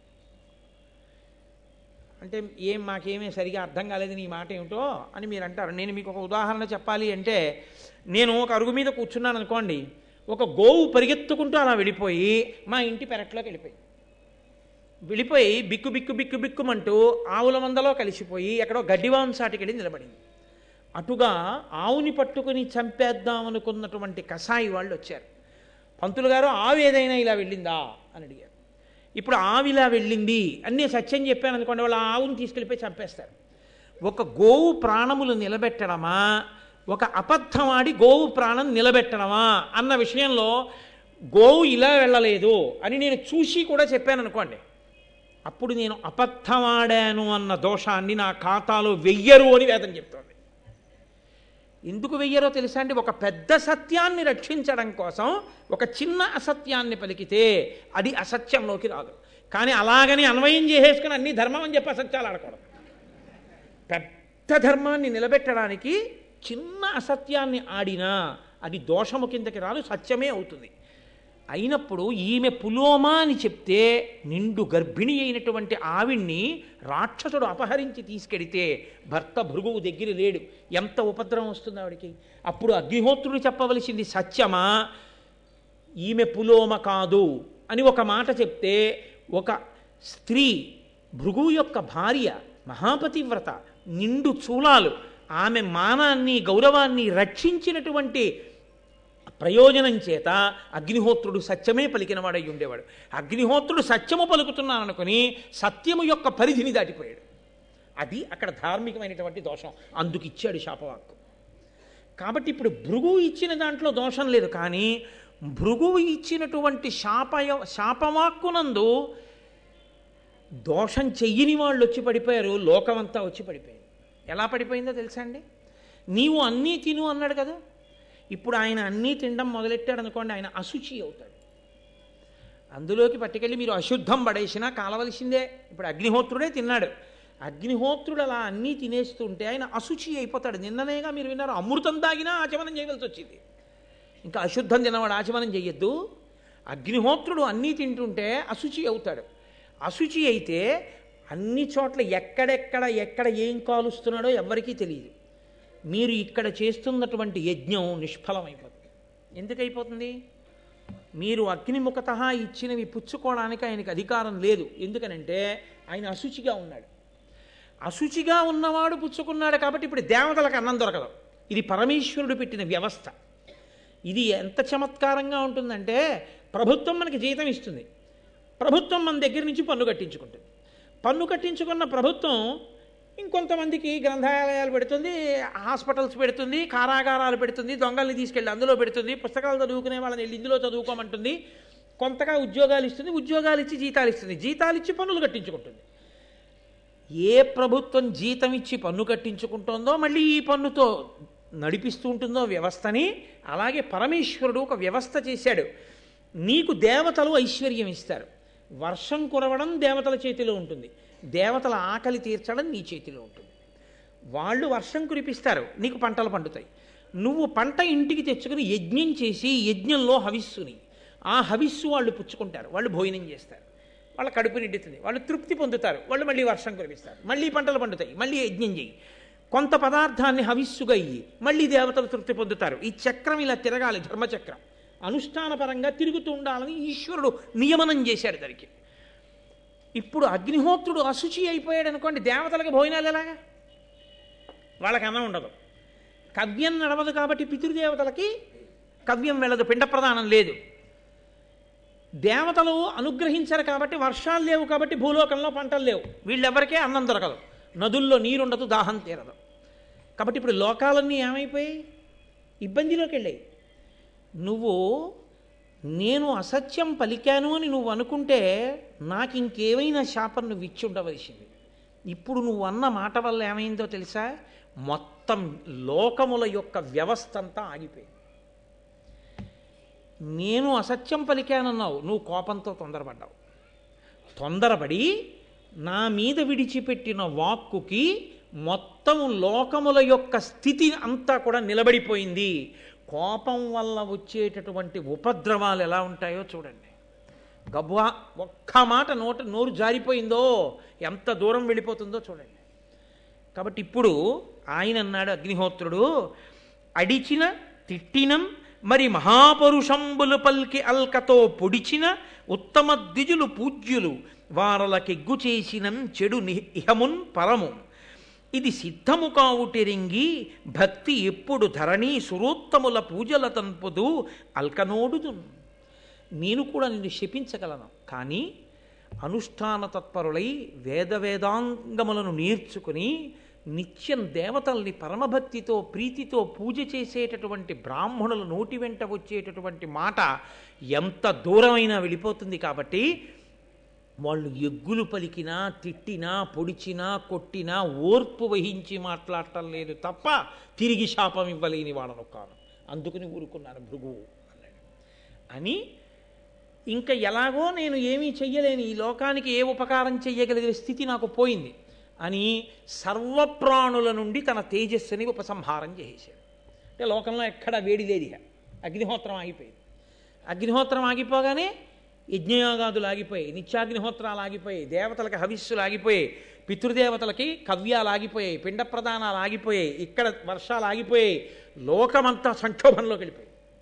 అంటే మాకేమీ సరిగా అర్థం కాలేదు నీ మాట ఏమిటో అని మీరు అంటారు. నేను మీకు ఒక ఉదాహరణ చెప్పాలి అంటే, నేను ఒక అరుగు మీద కూర్చున్నాను అనుకోండి, ఒక గోవు పరిగెత్తుకుంటూ అలా వెళ్ళిపోయి మా ఇంటి పెరట్లోకి వెళ్ళిపోయి బిక్కు బిక్కు బిక్కు బిక్కుమంటూ ఆవుల మందలో కలిసిపోయి ఎక్కడో గడ్డివాంసాటికి వెళ్ళి నిలబడింది. అటుగా ఆవుని పట్టుకుని చంపేద్దామనుకున్నటువంటి కసాయి వాళ్ళు వచ్చారు. పంతులు గారు, ఆవు ఏదైనా ఇలా వెళ్ళిందా అని అడిగారు. ఇప్పుడు ఆవు ఇలా వెళ్ళింది అని నేను సత్యం చెప్పాను అనుకోండి, వాళ్ళు ఆవుని తీసుకెళ్ళిపోయి చంపేస్తారు. ఒక గోవు ప్రాణములు నిలబెట్టడమా, ఒక అబద్ధం ఆడి గోవు ప్రాణం నిలబెట్టడమా అన్న విషయంలో గోవు ఇలా వెళ్ళలేదు అని నేను చూసి కూడా చెప్పాను అనుకోండి, అప్పుడు నేను అబద్ధమాడాను అన్న దోషాన్ని నా ఖాతాలో వెయ్యరు అని వేదం చెప్తోంది. ఎందుకు వెయ్యరో తెలుసా అండి? ఒక పెద్ద సత్యాన్ని రక్షించడం కోసం ఒక చిన్న అసత్యాన్ని పలికితే అది అసత్యంలోకి రాదు. కానీ అలాగని అన్వయం చేసేసుకుని అన్ని ధర్మం అని చెప్పి అసత్యాలు ఆడకూడదు. పెద్ద ధర్మాన్ని నిలబెట్టడానికి చిన్న అసత్యాన్ని ఆడినా అది దోషము కిందకి రాదు, సత్యమే అవుతుంది. అయినప్పుడు ఈమె పులోమ అని చెప్తే నిండు గర్భిణి అయినటువంటి ఆవిడ్ని రాక్షసుడు అపహరించి తీసుకెడితే భర్త భృగువు దగ్గర లేడు, ఎంత ఉపద్రవం వస్తుంది ఆవిడికి. అప్పుడు అగ్నిహోత్రుడు చెప్పవలసింది సత్యమా, ఈమె పులోమ కాదు అని ఒక మాట చెప్తే, ఒక స్త్రీ భృగువు యొక్క భార్య మహాపతివ్రత నిండు చూలాలు, ఆమె మానాన్ని గౌరవాన్ని రక్షించినటువంటి ప్రయోజనం చేత అగ్నిహోత్రుడు సత్యమే పలికినవాడై ఉండేవాడు. అగ్నిహోత్రుడు సత్యము పలుకుతున్నాననుకుని సత్యము యొక్క పరిధిని దాటిపోయాడు. అది అక్కడ ధార్మికమైనటువంటి దోషం, అందుకు ఇచ్చాడు శాపవాక్కు. కాబట్టి ఇప్పుడు భృగువు ఇచ్చిన దాంట్లో దోషం లేదు, కానీ భృగువు ఇచ్చినటువంటి శాపవాక్కునందు దోషం చెయ్యని వాళ్ళు వచ్చి పడిపోయారు, లోకమంతా వచ్చి పడిపోయింది. ఎలా పడిపోయిందో తెలుసా అండి? నీవు అన్నీ తిను అన్నాడు కదా, ఇప్పుడు ఆయన అన్నీ తినడం మొదలెట్టాడు అనుకోండి, ఆయన అశుచి అవుతాడు. అందులోకి పట్టుకెళ్ళి మీరు అశుద్ధం పడేసినా కాలవలసిందే. ఇప్పుడు అగ్నిహోత్రుడే తిన్నాడు, అగ్నిహోత్రుడు అలా అన్నీ తినేస్తుంటే ఆయన అశుచి అయిపోతాడు. నిన్ననేగా మీరు విన్నారు, అమృతం తాగినా ఆచమనం చేయవలసి వచ్చింది. ఇంకా అశుద్ధం తినవాడు ఆచమనం చెయ్యొద్దు. అగ్నిహోత్రుడు అన్నీ తింటుంటే అశుచి అవుతాడు. అశుచి అయితే అన్ని చోట్ల ఎక్కడ ఏం కాలుస్తున్నాడో ఎవ్వరికీ తెలియదు. మీరు ఇక్కడ చేస్తున్నటువంటి యజ్ఞం నిష్ఫలమైపోతుంది. ఎందుకైపోతుంది? మీరు అగ్నిముఖత ఇచ్చినవి పుచ్చుకోవడానికి ఆయనకి అధికారం లేదు. ఎందుకనంటే ఆయన అశుచిగా ఉన్నాడు. అశుచిగా ఉన్నవాడు పుచ్చుకున్నాడు కాబట్టి ఇప్పుడు దేవతలకు అన్నం దొరకదు. ఇది పరమేశ్వరుడు పెట్టిన వ్యవస్థ. ఇది ఎంత చమత్కారంగా ఉంటుందంటే, ప్రభుత్వం మనకి జీతం ఇస్తుంది, ప్రభుత్వం మన దగ్గర నుంచి పన్ను కట్టించుకుంటుంది. పన్ను కట్టించుకున్న ప్రభుత్వం ఇంకొంతమందికి గ్రంథాలయాలు పెడుతుంది, హాస్పిటల్స్ పెడుతుంది, కారాగారాలు పెడుతుంది, దొంగల్ని తీసుకెళ్ళి అందులో పెడుతుంది, పుస్తకాలు చదువుకునే వాళ్ళని వెళ్ళి ఇందులో చదువుకోమంటుంది, కొంతగా ఉద్యోగాలు ఇస్తుంది, ఉద్యోగాలు ఇచ్చి జీతాలు ఇస్తుంది, జీతాలు ఇచ్చి పన్నులు కట్టించుకుంటుంది. ఏ ప్రభుత్వం జీతం ఇచ్చి పన్ను కట్టించుకుంటుందో మళ్ళీ ఈ పన్నుతో నడిపిస్తూ ఉంటుందో వ్యవస్థని, అలాగే పరమేశ్వరుడు ఒక వ్యవస్థ చేశాడు. నీకు దేవతలు ఐశ్వర్యం ఇస్తారు, వర్షం కురవడం దేవతల చేతిలో ఉంటుంది, దేవతల ఆకలి తీర్చడం నీ చేతిలో ఉంటుంది. వాళ్ళు వర్షం కురిపిస్తారు, నీకు పంటలు పండుతాయి. నువ్వు పంట ఇంటికి తెచ్చుకుని యజ్ఞం చేసి యజ్ఞంలో హవిస్సుని, ఆ హవిస్సు వాళ్ళు పుచ్చుకుంటారు, వాళ్ళు భోజనం చేస్తారు, వాళ్ళ కడుపు నిండుతుంది, వాళ్ళు తృప్తి పొందుతారు, వాళ్ళు మళ్ళీ వర్షం కురిపిస్తారు, మళ్ళీ పంటలు పండుతాయి, మళ్ళీ యజ్ఞం చేయి, కొంత పదార్థాన్ని హవిస్సుగా ఇయ్యి, మళ్ళీ దేవతలు తృప్తి పొందుతారు. ఈ చక్రం ఇలా తిరగాలి, ధర్మచక్రం అనుష్ఠానపరంగా తిరుగుతూ ఉండాలని ఈశ్వరుడు నియమనం చేశాడు దానికి. ఇప్పుడు అగ్నిహోత్రుడు అశుచి అయిపోయాడు అనుకోండి, దేవతలకు భోజనాలు ఎలాగా? వాళ్ళకి అన్నం ఉండదు, కవ్యం నడవదు కాబట్టి పితృదేవతలకి కవ్యం వెళ్ళదు, పిండ ప్రదానం లేదు. దేవతలు అనుగ్రహించరు కాబట్టి వర్షాలు లేవు, కాబట్టి భూలోకంలో పంటలు లేవు, వీళ్ళెవరికే అన్నం దొరకదు, నదుల్లో నీరుండదు, దాహం తీరదు. కాబట్టి ఇప్పుడు లోకాలన్నీ ఏమైపోయాయి? ఇబ్బందిలోకి వెళ్ళాయి. నువ్వు నేను అసత్యం పలికాను అని నువ్వు అనుకుంటే నాకు ఇంకేమైనా శాపం నువ్వు ఇచ్చి ఉండవలసింది. ఇప్పుడు నువ్వు అన్న మాట వల్ల ఏమైందో తెలుసా? మొత్తం లోకముల యొక్క వ్యవస్థ అంతా ఆగిపోయింది. నేను అసత్యం పలికానన్నావు, నువ్వు కోపంతో తొందరపడ్డావు, తొందరపడి నా మీద విడిచిపెట్టిన వాక్కుకి మొత్తం లోకముల యొక్క స్థితి అంతా కూడా నిలబడిపోయింది. కోపం వల్ల వచ్చేటటువంటి ఉపద్రవాలు ఎలా ఉంటాయో చూడండి. గబ్బా ఒక్క మాట నోరు జారిపోయిందో ఎంత దూరం వెళ్ళిపోతుందో చూడండి. కాబట్టి ఇప్పుడు ఆయన అన్నాడు అగ్నిహోత్రుడు, అడిచిన తిట్టినం మరి మహాపరుషంబులు పల్కి అల్కతో పొడిచిన ఉత్తమ ద్విజులు పూజ్యులు వారలకెగ్గు చేసినం చెడు ఇహమున్ పరము. ఇది సిద్ధము కావుటెరింగి భక్తి ఎప్పుడు ధరణి సురోత్తముల పూజల తంపుదు అల్కనోడుదు. నేను కూడా నిన్ను శపించగలను, కానీ అనుష్ఠాన తత్పరులై వేదాంగములను నేర్చుకుని నిత్యం దేవతల్ని పరమభక్తితో ప్రీతితో పూజ చేసేటటువంటి బ్రాహ్మణుల నోటి వెంట వచ్చేటటువంటి మాట ఎంత దూరమైనా వెళ్ళిపోతుంది. కాబట్టి వాళ్ళు ఎగ్గులు పలికినా తిట్టినా పొడిచినా కొట్టినా ఓర్పు వహించి మాట్లాడటం లేదు తప్ప తిరిగి శాపం ఇవ్వలేని వాళ్ళను కాను, అందుకని ఊరుకున్నాను భృగువు అన్నాడు అని ఇంకా ఎలాగో నేను ఏమీ చెయ్యలేని, ఈ లోకానికి ఏ ఉపకారం చెయ్యగలిగే స్థితి నాకు పోయింది అని సర్వప్రాణుల నుండి తన తేజస్సుని ఉపసంహారం చేసేశాడు. అంటే లోకంలో ఎక్కడా వేడి లేదు, అగ్నిహోత్రం ఆగిపోయింది. అగ్నిహోత్రం ఆగిపోగానే యజ్ఞయాగాదులు ఆగిపోయాయి, నిత్యాగ్నిహోత్రాలు ఆగిపోయాయి, దేవతలకి హవిస్సులు ఆగిపోయాయి, పితృదేవతలకి కవ్యాలు ఆగిపోయాయి, పిండ ప్రదానాలు ఆగిపోయాయి, ఇక్కడ వర్షాలు ఆగిపోయాయి, లోకమంతా సంక్షోభంలోకి వెళ్ళిపోయాయి.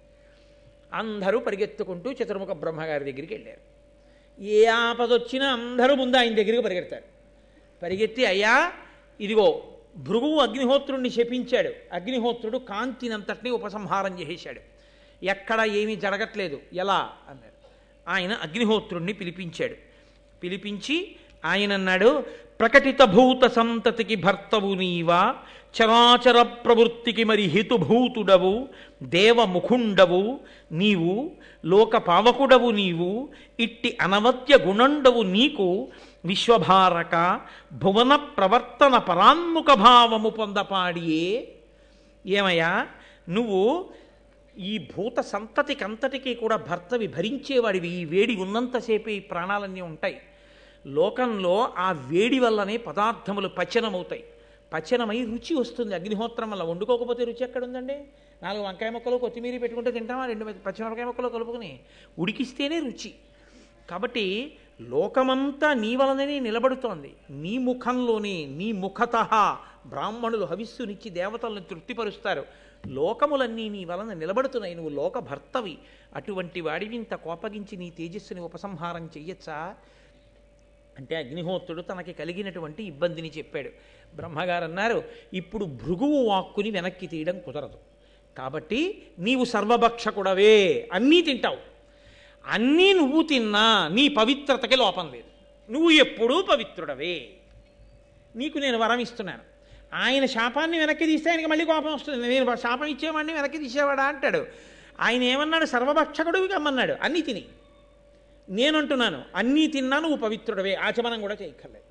అందరూ పరిగెత్తుకుంటూ చతుర్ముఖ బ్రహ్మగారి దగ్గరికి వెళ్ళారు. ఏ ఆపదొచ్చినా అందరూ ముందు ఆయన దగ్గరికి పరిగెడతారు. పరిగెత్తి, అయ్యా ఇదిగో భృగువు అగ్నిహోత్రుడిని శపించాడు, అగ్నిహోత్రుడు కాంతినంతటినీ ఉపసంహారం చేసేశాడు, ఎక్కడ ఏమీ జరగట్లేదు, ఎలా అన్నాడు. ఆయన అగ్నిహోత్రుణ్ణి పిలిపించాడు. పిలిపించి ఆయన అన్నాడు, ప్రకటిత భూత సంతతికి భర్తవు నీవా, చరాచర ప్రవృత్తికి మరి హితుభూతుడవు, దేవముఖుండవు నీవు, లోక పావకుడవు నీవు, ఇట్టి అనవత్య గుణండవు నీకు, విశ్వభారక భువన ప్రవర్తన పరాన్ముఖ భావము పొందపాడియే. ఏమయ్యా, నువ్వు ఈ భూత సంతతికంతటికీ కూడా భర్తవి, భరించేవాడివి. ఈ వేడి ఉన్నంతసేపు ఈ ప్రాణాలన్నీ ఉంటాయి. లోకంలో ఆ వేడి వల్లనే పదార్థములు పచనమవుతాయి. పచనమై రుచి వస్తుంది అగ్నిహోత్రం వల్ల. వండుకోకపోతే రుచి ఎక్కడుందండి? 4 వంకాయ ముక్కలు కొత్తిమీర పెట్టుకుంటే తింటామా? 2 పచ్చిమిరపకాయ ముక్కలు కలుపుకుని ఉడికిస్తేనే రుచి. కాబట్టి లోకమంతా నీ వలననే నిలబడుతోంది. నీ ముఖంలోనే, నీ ముఖత బ్రాహ్మణులు హవిస్సునిచ్చి దేవతలను తృప్తిపరుస్తారు. లోకములన్నీ నీ వలన నిలబడుతున్నాయి. నువ్వు లోక భర్తవి. అటువంటి వాడివి ఇంత కోపగించి నీ తేజస్సుని ఉపసంహారం చెయ్యొచ్చా అంటే అగ్నిహోత్రుడు తనకి కలిగినటువంటి ఇబ్బందిని చెప్పాడు. బ్రహ్మగారు అన్నారు, ఇప్పుడు భృగువు వాక్కుని వెనక్కి తీయడం కుదరదు. కాబట్టి నీవు సర్వభక్షకుడవే, అన్నీ తింటావు. అన్నీ నువ్వు తిన్నా నీ పవిత్రతకి లోపం లేదు. నువ్వు ఎప్పుడూ పవిత్రుడవే. నీకు నేను వరం ఇస్తున్నాను. ఆయన శాపాన్ని వెనక్కి తీస్తే ఆయనకి మళ్ళీ కోపం వస్తుంది. నేను శాపం ఇచ్చేవాడిని వెనక్కి తీసేవాడా అంటాడు. ఆయన ఏమన్నాడు? సర్వభక్షకుడివి కమ్మన్నాడు. అన్నీ తిని. నేనంటున్నాను, అన్నీ తిన్నా నువ్వు పవిత్రుడవే, ఆచమనం కూడా చేయక్కర్లేదు.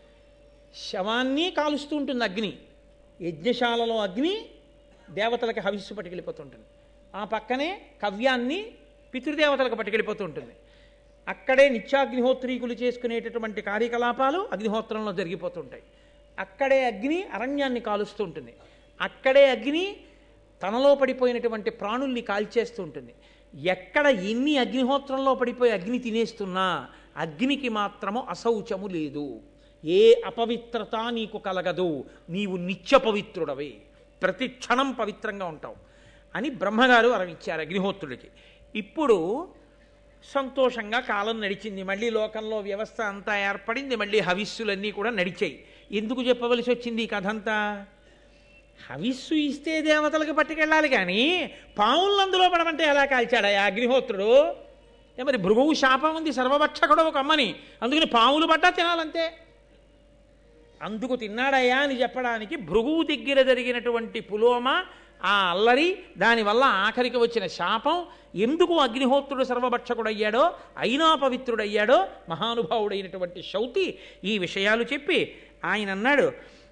శవాన్ని కాలుస్తూ ఉంటుంది అగ్ని. యజ్ఞశాలలో అగ్ని దేవతలకు హవిస్సు పట్టుకెళ్ళిపోతుంటుంది. ఆ పక్కనే కవ్యాన్ని పితృదేవతలకు పట్టుకెళ్ళిపోతూ ఉంటుంది. అక్కడే నిత్యాగ్నిహోత్రీకులు చేసుకునేటటువంటి కార్యకలాపాలు అగ్నిహోత్రంలో జరిగిపోతుంటాయి. అక్కడే అగ్ని అరణ్యాన్ని కాలుస్తూ ఉంటుంది. అక్కడే అగ్ని తనలో పడిపోయినటువంటి ప్రాణుల్ని కాల్చేస్తూ ఉంటుంది. ఎక్కడ ఎన్ని అగ్నిహోత్రంలో పడిపోయి అగ్ని తినేస్తున్నా అగ్నికి మాత్రము అశౌచము లేదు. ఏ అపవిత్రత నీకు కలగదు. నీవు నిత్య పవిత్రుడవే, ప్రతి క్షణం పవిత్రంగా ఉంటావు అని బ్రహ్మగారు వరమిచ్చారు అగ్నిహోత్రుడికి. ఇప్పుడు సంతోషంగా కాలం నడిచింది. మళ్ళీ లోకంలో వ్యవస్థ అంతా ఏర్పడింది. మళ్ళీ హవిస్సులన్నీ కూడా నడిచాయి. ఎందుకు చెప్పవలసి వచ్చింది ఈ కథ అంతా? హవిస్సు ఇస్తే దేవతలకు పట్టుకెళ్ళాలి, కానీ పావులను అందులో పడమంటే ఎలా కాల్చాడా అగ్నిహోత్రుడు? మరి భృగువు శాపం ఉంది, సర్వభక్షకుడు ఒక అమ్మని, అందుకని పావులు పడ్డా తినాలంతే. అందుకు తిన్నాడయ్యా అని చెప్పడానికి భృగువు దగ్గర జరిగినటువంటి పులోమ, ఆ అల్లరి, దానివల్ల ఆఖరికి వచ్చిన శాపం, ఎందుకు అగ్నిహోత్రుడు సర్వభక్షకుడయ్యాడో, అయినా పవిత్రుడయ్యాడో మహానుభావుడైనటువంటి శౌతి ఈ విషయాలు చెప్పి ఆయన అన్నాడు,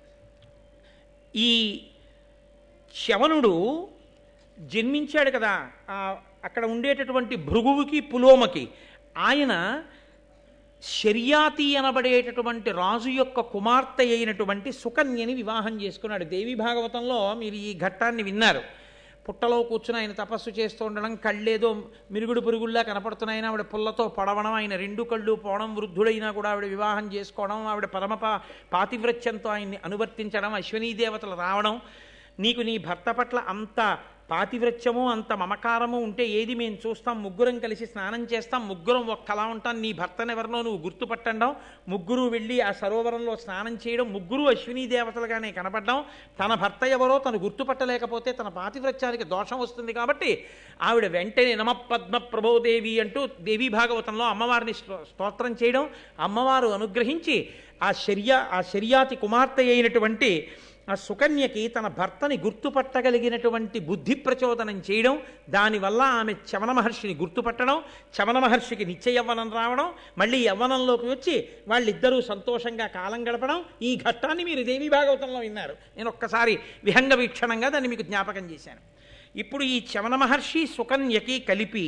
ఈ శవనుడు జన్మించాడు కదా అక్కడ ఉండేటటువంటి భృగువుకి పులోమకి, ఆయన శర్యాతి అనబడేటటువంటి రాజు యొక్క కుమార్తె అయినటువంటి సుకన్యని వివాహం చేసుకున్నాడు. దేవి భాగవతంలో మీరు ఈ ఘట్టాన్ని విన్నారు. పుట్టలో కూర్చుని ఆయన తపస్సు చేస్తూ ఉండడం, కళ్ళేదో మిరుగుడు పురుగుల్లా కనపడుతున్నాయని ఆవిడ పుల్లతో పడవడం, ఆయన 2 కళ్ళు పోవడం, వృద్ధుడైనా కూడా ఆవిడ వివాహం చేసుకోవడం, ఆవిడ పరమ పాతివ్రత్యంతో ఆయన్ని అనువర్తించడం, అశ్వినీ దేవతలు రావడం, నీకు నీ భర్త పట్ల అంత పాతివ్రత్యము అంత మమకారము ఉంటే ఏది మేము చూస్తాం, ముగ్గురం కలిసి స్నానం చేస్తాం, ముగ్గురం ఒక్కలా ఉంటాం, నీ భర్తనెవరినో నువ్వు గుర్తుపట్టడం, ముగ్గురు వెళ్ళి ఆ సరోవరంలో స్నానం చేయడం, ముగ్గురు అశ్వినీ దేవతలుగానే కనపడడం, తన భర్త ఎవరో తను గుర్తుపట్టలేకపోతే తన పాతివ్రత్యానికి దోషం వస్తుంది. కాబట్టి ఆవిడ వెంటనే నమ పద్మ ప్రభోదేవి అంటూ దేవీ భాగవతంలో అమ్మవారిని స్తోత్రం చేయడం, అమ్మవారు అనుగ్రహించి ఆ శర్యాతి కుమార్తె అయినటువంటి ఆ సుకన్యకి తన భర్తని గుర్తుపట్టగలిగినటువంటి బుద్ధి ప్రచోదనం చేయడం, దానివల్ల ఆమె చవన మహర్షిని గుర్తుపట్టడం, చవన మహర్షికి నిత్య యవ్వనం రావడం, మళ్ళీ యవ్వనంలోకి వచ్చి వాళ్ళిద్దరూ సంతోషంగా కాలం గడపడం, ఈ ఘట్టాన్ని మీరు దేవీ భాగవతంలో విన్నారు. నేను ఒక్కసారి విహంగ వీక్షణంగా దాన్ని మీకు జ్ఞాపకం చేశాను. ఇప్పుడు ఈ చవన మహర్షి సుకన్యకి కలిపి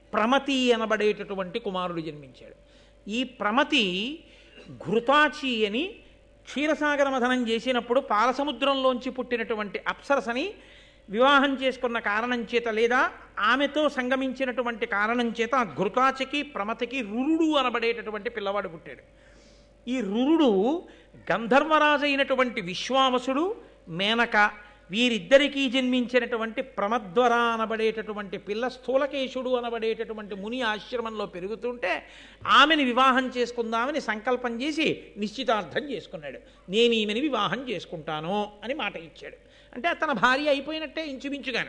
ప్రమతి అనబడేటటువంటి కుమారుడు జన్మించాడు. ఈ ప్రమతి ఘృతాచి అని క్షీరసాగర మథనం చేసినప్పుడు పాలసముద్రంలోంచి పుట్టినటువంటి అప్సరసని వివాహం చేసుకున్న కారణం చేత లేదా ఆమెతో సంగమించినటువంటి కారణం చేత ఆ ఘృతాచికి ప్రమతికి రురుడు అనబడేటటువంటి పిల్లవాడు పుట్టాడు. ఈ రురుడు గంధర్వరాజు అయినటువంటి విశ్వావసుడు, మేనక వీరిద్దరికీ జన్మించినటువంటి ప్రమద్వర అనబడేటటువంటి పిల్ల స్థూలకేశుడు అనబడేటటువంటి ముని ఆశ్రమంలో పెరుగుతుంటే ఆమెని వివాహం చేసుకుందామని సంకల్పం చేసి నిశ్చితార్థం చేసుకున్నాడు. నేను ఈమెని వివాహం చేసుకుంటాను అని మాట ఇచ్చాడు. అంటే తన భార్య అయిపోయినట్టే ఇంచుమించుగాను.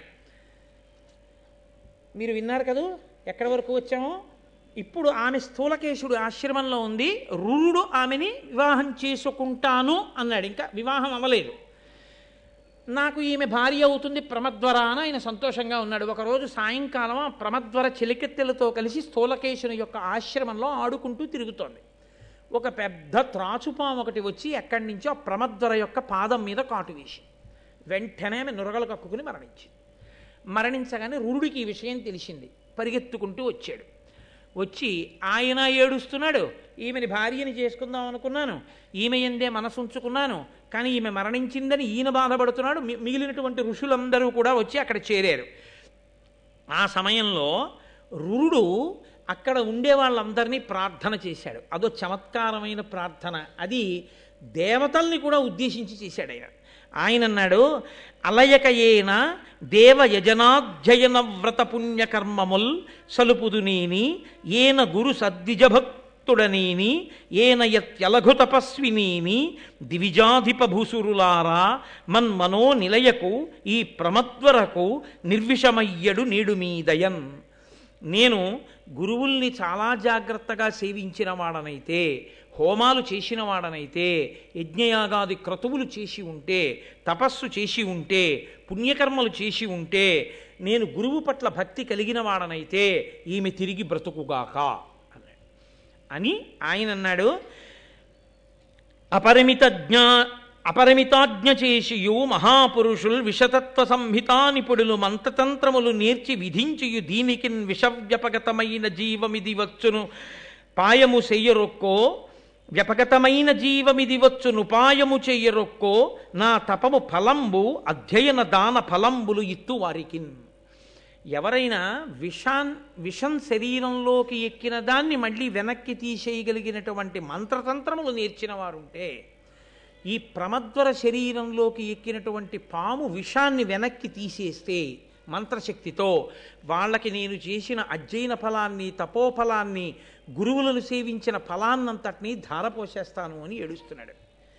మీరు విన్నారు కదూ ఎక్కడి వరకు వచ్చామో. ఇప్పుడు ఆమె స్థూలకేశుడు ఆశ్రమంలో ఉంది. రురుడు ఆమెని వివాహం చేసుకుంటాను అన్నాడు. ఇంకా వివాహం అవ్వలేదు. నాకు ఈమె భార్య అవుతుంది ప్రమద్వర అని ఆయన సంతోషంగా ఉన్నాడు. ఒకరోజు సాయంకాలం ఆ ప్రమద్వర చెలికెత్తెలతో కలిసి స్థూలకేశుని యొక్క ఆశ్రమంలో ఆడుకుంటూ తిరుగుతోంది. ఒక పెద్ద త్రాచుపాము ఒకటి వచ్చి ఎక్కడి నుంచో ఆ ప్రమద్వర యొక్క పాదం మీద కాటు వేసి వెంటనే ఆమె నురగలు కక్కుకుని మరణించగానే రురుడికి ఈ విషయం తెలిసింది. పరిగెత్తుకుంటూ వచ్చాడు. వచ్చి ఆయన ఏడుస్తున్నాడు. ఈమెని భార్యని చేసుకుందాం అనుకున్నాను, ఈమె ఎందే మనసు ఉంచుకున్నాను, కానీ ఈమె మరణించిందని ఈయన బాధపడుతున్నాడు. మిగిలినటువంటి ఋషులందరూ కూడా వచ్చి అక్కడ చేరారు. ఆ సమయంలో రురుడు అక్కడ ఉండే వాళ్ళందరినీ ప్రార్థన చేశాడు. అదో చమత్కారమైన ప్రార్థన. అది దేవతల్ని కూడా ఉద్దేశించి చేశాడు ఆయన. ఆయన అన్నాడు, అలయకయేన దేవ యజనాధ్యయన వ్రత పుణ్యకర్మముల్ సలుపుదు నేని ఏన గురు సద్విజభక్తుడనేని ఏన యత్యలఘు తపస్వినేని దివిజాధిప భూసురులారా మన్మనో నిలయకు ఈ ప్రమద్వరకు నిర్విషమయ్యడు నేడు మీదయన్. నేను గురువుల్ని చాలా జాగ్రత్తగా సేవించిన వాడనైతే, హోమాలు చేసిన వాడనైతే, యజ్ఞయాగాది క్రతువులు చేసి ఉంటే, తపస్సు చేసి ఉంటే, పుణ్యకర్మలు చేసి ఉంటే, నేను గురువు పట్ల భక్తి కలిగిన వాడనైతే ఈమె తిరిగి బ్రతుకుగాక అన్నాడు. అని ఆయన అన్నాడు, అపరిమితాజ్ఞ చేసియు మహాపురుషుల్ విషతత్వ సంహితా నిపుడులు మంత్రతంత్రములు నేర్చి విధించియు దీనికిన్ విషవ్యపగతమైన జీవమిది వచ్చును పాయము చెయ్యరొక్కో వ్యపగతమైన జీవమిది వచ్చును పాయము చెయ్యరొక్కో నా తపము ఫలంబు అధ్యయన దాన ఫలంబులు ఇత్తు వారికిన్. ఎవరైనా విషం శరీరంలోకి ఎక్కిన దాన్ని మళ్ళీ వెనక్కి తీసేయగలిగినటువంటి మంత్రతంత్రములు నేర్చిన వారుంటే, ఈ ప్రమద్వర శరీరంలోకి ఎక్కినటువంటి పాము విషాన్ని వెనక్కి తీసేస్తే మంత్రశక్తితో, వాళ్ళకి నేను చేసిన అధ్యయన ఫలాన్ని, తపోఫలాన్ని, గురువులను సేవించిన ఫలాన్నంతటినీ ధారపోసేస్తాను అని ఏడుస్తున్నాడు.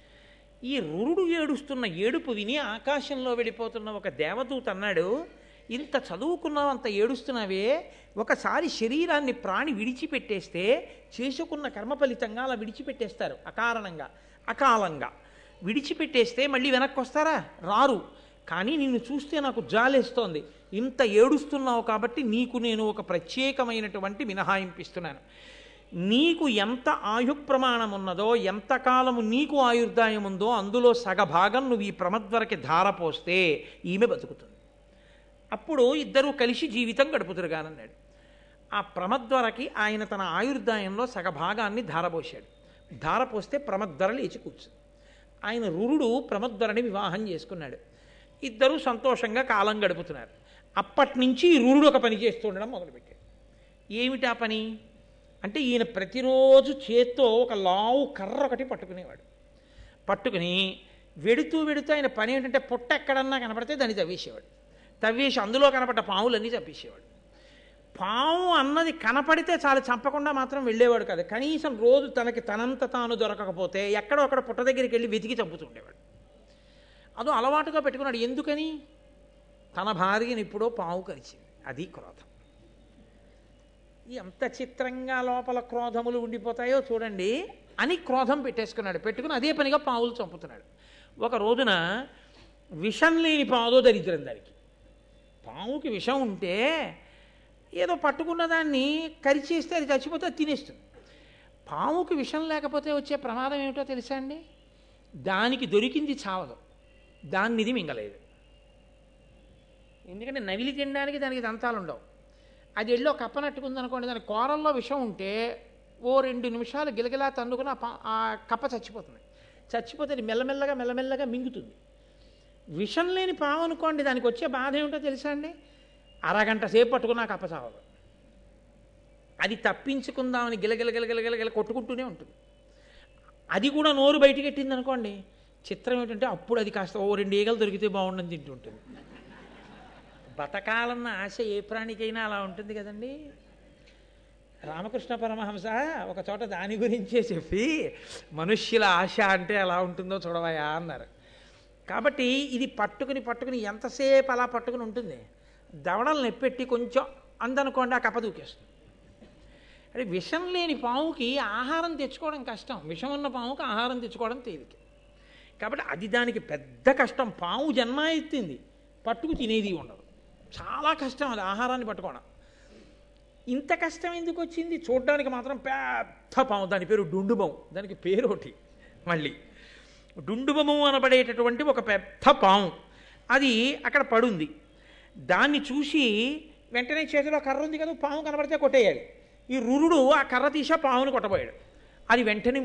ఈ రురుడు ఏడుస్తున్న ఏడుపు విని ఆకాశంలో వెళ్ళిపోతున్న ఒక దేవదూత అన్నాడు, ఇంత చదువుకున్నావు, అంత ఏడుస్తున్నావే, ఒకసారి శరీరాన్ని ప్రాణి విడిచిపెట్టేస్తే చేసుకున్న కర్మ ఫలితంగా అలా విడిచిపెట్టేస్తారు. అకాలంగా విడిచిపెట్టేస్తే మళ్ళీ వెనక్కి వస్తారా? రారు. కానీ నిన్ను చూస్తే నాకు జాలేస్తోంది. ఇంత ఏడుస్తున్నావు కాబట్టి నీకు నేను ఒక ప్రత్యేకమైనటువంటి మినహాయింపిస్తున్నాను. నీకు ఎంత ఆయుప్రమాణం ఉన్నదో, ఎంతకాలము నీకు ఆయుర్దాయం ఉందో అందులో సగభాగం నువ్వు ఈ ప్రమద్వరకి ధారపోస్తే ఈమె బతుకుతుంది. అప్పుడు ఇద్దరూ కలిసి జీవితం గడుపుతురుగానన్నాడు. ఆ ప్రమద్వరకి ఆయన తన ఆయుర్దాయంలో సగభాగాన్ని ధారపోశాడు. ధారపోస్తే ప్రమద్వర లేచి కూర్చుంది. ఆయన రురుడు ప్రమద్వరని వివాహం చేసుకున్నాడు. ఇద్దరూ సంతోషంగా కాలం గడుపుతున్నారు. అప్పటి నుంచి రురుడు ఒక పని చేస్తూ ఉండడం మొదలుపెట్టాడు. ఏమిటా పని అంటే, ఈయన ప్రతిరోజు చేత్తో ఒక లావు కర్ర ఒకటి పట్టుకునేవాడు. పట్టుకుని వెడుతూ ఆయన పని ఏంటంటే, పొట్ట ఎక్కడన్నా కనపడితే దాన్ని తవ్వేసి అందులో కనపడ్డ పాములన్నీ చంపేసేవాడు. పాము అన్నది కనపడితే చాలా చంపకుండా మాత్రం వెళ్ళేవాడు కాదు. కనీసం రోజు తనంత తాను దొరకకపోతే ఎక్కడో అక్కడ పుట్ట దగ్గరికి వెళ్ళి వెతికి చంపుతుండేవాడు. అదో అలవాటుగా పెట్టుకున్నాడు. ఎందుకని? తన భార్యని ఎప్పుడో పాము కరిచింది. అది క్రోధం. ఎంత చిత్రంగా లోపల క్రోధములు ఉండిపోతాయో చూడండి అని క్రోధం పెట్టేసుకున్నాడు. పెట్టుకుని అదే పనిగా పావులు చంపుతున్నాడు. ఒక రోజున విషం లేని పావుదో దరిద్రం దానికి. పావుకి విషం ఉంటే ఏదో పట్టుకున్న దాన్ని కరిచేస్తే అది చచ్చిపోతే అది తినేస్తుంది. పావుకి విషం లేకపోతే వచ్చే ప్రమాదం ఏమిటో తెలుసా అండి? దానికి దొరికింది చావదు, దాన్ని ఇది మింగలేదు. ఎందుకంటే నవిలి తినడానికి దానికి దంతాలు ఉండవు. అది వెళ్ళి ఒక కప్పనట్టుకుంది అనుకోండి, దాని కూరల్లో విషం ఉంటే ఓ 2 నిమిషాలు గిలగిలా తన్నుకుని ఆ కప్ప చచ్చిపోతుంది. చచ్చిపోతే అది మెల్లమెల్లగా మెల్లమెల్లగా మింగుతుంది. విషం లేని పాము అనుకోండి, దానికి వచ్చే బాధ ఏమిటో తెలుసా అండి? అరగంట సేపు పట్టుకుని ఆ కప్ప చావదు. అది తప్పించుకుందామని గిలగిల కొట్టుకుంటూనే ఉంటుంది. అది కూడా నోరు బయటికి పెట్టింది అనుకోండి, చిత్రం ఏంటంటే అప్పుడు అది కాస్త ఓ 2 ఈగలు దొరికితే బాగుండని తింటుంటుంది. బతకాలన్న ఆశ ఏ ప్రాణికైనా అలా ఉంటుంది కదండి. రామకృష్ణ పరమహంస ఒక చోట దాని గురించే చెప్పి, మనుష్యుల ఆశ అంటే ఎలా ఉంటుందో చూడవయా అన్నారు. కాబట్టి ఇది పట్టుకుని ఎంతసేపు అలా పట్టుకుని ఉంటుంది. దవడలు నెప్పెట్టి కొంచెం అందనుకోండి, ఆ కప్ప దూకేస్తుంది. అంటే విషం లేని పాముకి ఆహారం తెచ్చుకోవడం కష్టం, విషం ఉన్న పాముకి ఆహారం తెచ్చుకోవడం తేలిక. కాబట్టి అది దానికి పెద్ద కష్టం. పాము జన్మ ఎత్తింది, పట్టుకు తినేది ఉండదు, చాలా కష్టం అది ఆహారాన్ని పట్టుకోవడం. ఇంత కష్టం ఎందుకు వచ్చింది? చూడడానికి మాత్రం పెద్ద పాము, దాని పేరు డుండుబం. దానికి పేరు ఒకటి మళ్ళీ, డుండుబము అనబడేటటువంటి ఒక పెద్ద పాము అది అక్కడ పడుంది. దాన్ని చూసి వెంటనే చేతిలో కర్ర ఉంది కదా, పాము కనబడితే కొట్టేయాలి. ఈ రురుడు ఆ కర్ర తీసా పామును కొట్టబోయాడు. అది వెంటనే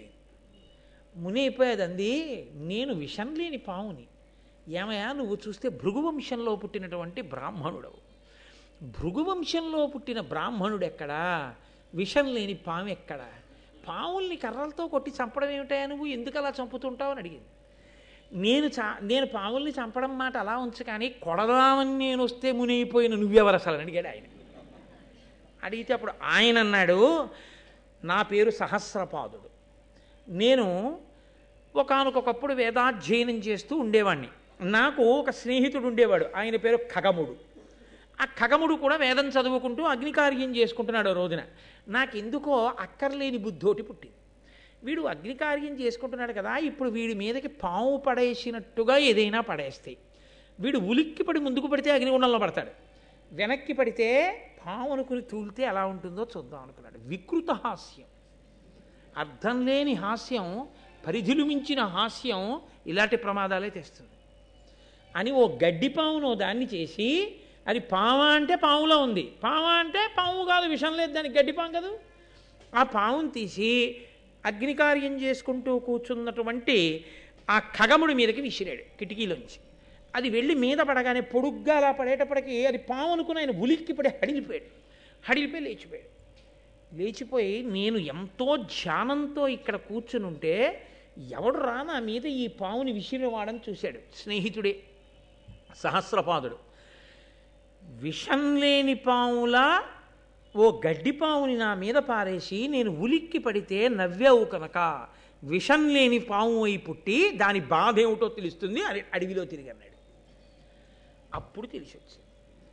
మునైపోయేది. అంది, నేను విషం లేని పాముని. ఏమయ్యా, నువ్వు చూస్తే భృగువంశంలో పుట్టినటువంటి బ్రాహ్మణుడవు. భృగువంశంలో పుట్టిన బ్రాహ్మణుడు ఎక్కడా? విషం లేని పాము ఎక్కడా? పాముల్ని కర్రలతో కొట్టి చంపడం ఏమిటాయా, నువ్వు ఎందుకు అలా చంపుతుంటావు అని అడిగింది. నేను పాముల్ని చంపడం మాట అలా ఉంచు, కానీ కొడదామని నేను వస్తే మునిగిపోయిన నువ్వెవరు అసలు అని అడిగాడు ఆయన. అడిగితే అప్పుడు ఆయన అన్నాడు, నా పేరు సహస్రపాదుడు. నేను ఒకానొకప్పుడు వేదాధ్యయనం చేస్తూ ఉండేవాడిని. నాకు ఒక స్నేహితుడు ఉండేవాడు, ఆయన పేరు ఖగముడు. ఆ ఖగముడు కూడా వేదం చదువుకుంటూ అగ్నికార్యం చేసుకుంటున్నాడు. ఓ రోజున నాకెందుకో అక్కర్లేని బుద్ధోటి పుట్టింది. వీడు అగ్నికార్యం చేసుకుంటున్నాడు కదా, ఇప్పుడు వీడి మీదకి పాము పడేసినట్టుగా ఏదైనా పడేస్తాయి. వీడు ఉలిక్కి పడి ముందుకు పడితే అగ్నిగుండంలో పడతాడు, వెనక్కి పడితే పాము అనుకుని తూలితే ఎలా ఉంటుందో చూద్దాం అనుకున్నాడు. వికృత హాస్యం, అర్థం లేని హాస్యం, పరిధులు మించిన హాస్యం ఇలాంటి ప్రమాదాలే తెస్తుంది అని ఓ గడ్డిపామును దాన్ని చేసి, అది పాము అంటే పాములో ఉంది, పాము అంటే పాము కాదు, విషం లేదు, దానికి గడ్డిపాము కదా. ఆ పామును తీసి అగ్నికార్యం చేసుకుంటూ కూర్చున్నటువంటి ఆ ఖగముడి మీదకి విసిరాడు కిటికీలోంచి. అది వెళ్ళి మీద పడగానే పొడుగ్గా అలా పడేటప్పటికీ అది పాము అనుకుని ఆయన ఉలిక్కి పడి హడిలిపోయి లేచిపోయి నేను ఎంతో ధ్యానంతో ఇక్కడ కూర్చుని ఉంటే ఎవడు రా నా మీద ఈ పాముని విసిరివాడని చూశాడు. స్నేహితుడే సహస్రపాదుడు. విషం లేని పాములా ఓ గడ్డిపాముని నా మీద పారేసి నేను ఉలిక్కి పడితే నవ్వావు కనుక విషం లేని పాము అయి పుట్టి దాని బాధ ఏమిటో తెలుస్తుంది అని అడవిలో తిరిగి అన్నాడు. అప్పుడు తెలిసి వచ్చింది.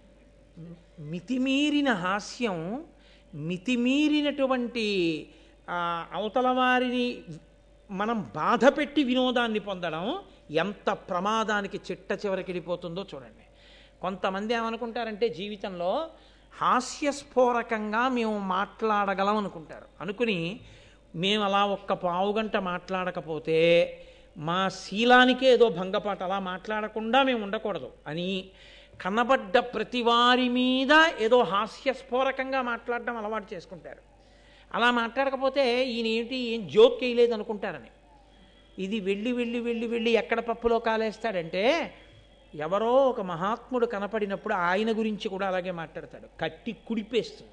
మితిమీరిన హాస్యం, మితిమీరినటువంటి అవతల వారిని మనం బాధ పెట్టి వినోదాన్ని పొందడం ఎంత ప్రమాదానికి చిట్ట చివరికెళ్ళిపోతుందో చూడండి. కొంతమంది ఏమనుకుంటారంటే జీవితంలో హాస్యస్ఫోరకంగా మేము మాట్లాడగలం అనుకుంటారు. అనుకుని మేము అలా ఒక్క పావుగంట మాట్లాడకపోతే మా శీలానికే ఏదో భంగపాటు, అలా మాట్లాడకుండా మేము ఉండకూడదు అని కనబడ్డ ప్రతి వారి మీద ఏదో హాస్యస్ఫోరకంగా మాట్లాడడం అలవాటు చేసుకుంటారు. అలా మాట్లాడకపోతే ఈయన ఏం జోక్ వేయలేదు అనుకుంటారని. ఇది వెళ్ళి ఎక్కడ పప్పులో కాలేస్తాడంటే, ఎవరో ఒక మహాత్ముడు కనపడినప్పుడు ఆయన గురించి కూడా అలాగే మాట్లాడతాడు, కట్టి కుడిపేస్తుంది.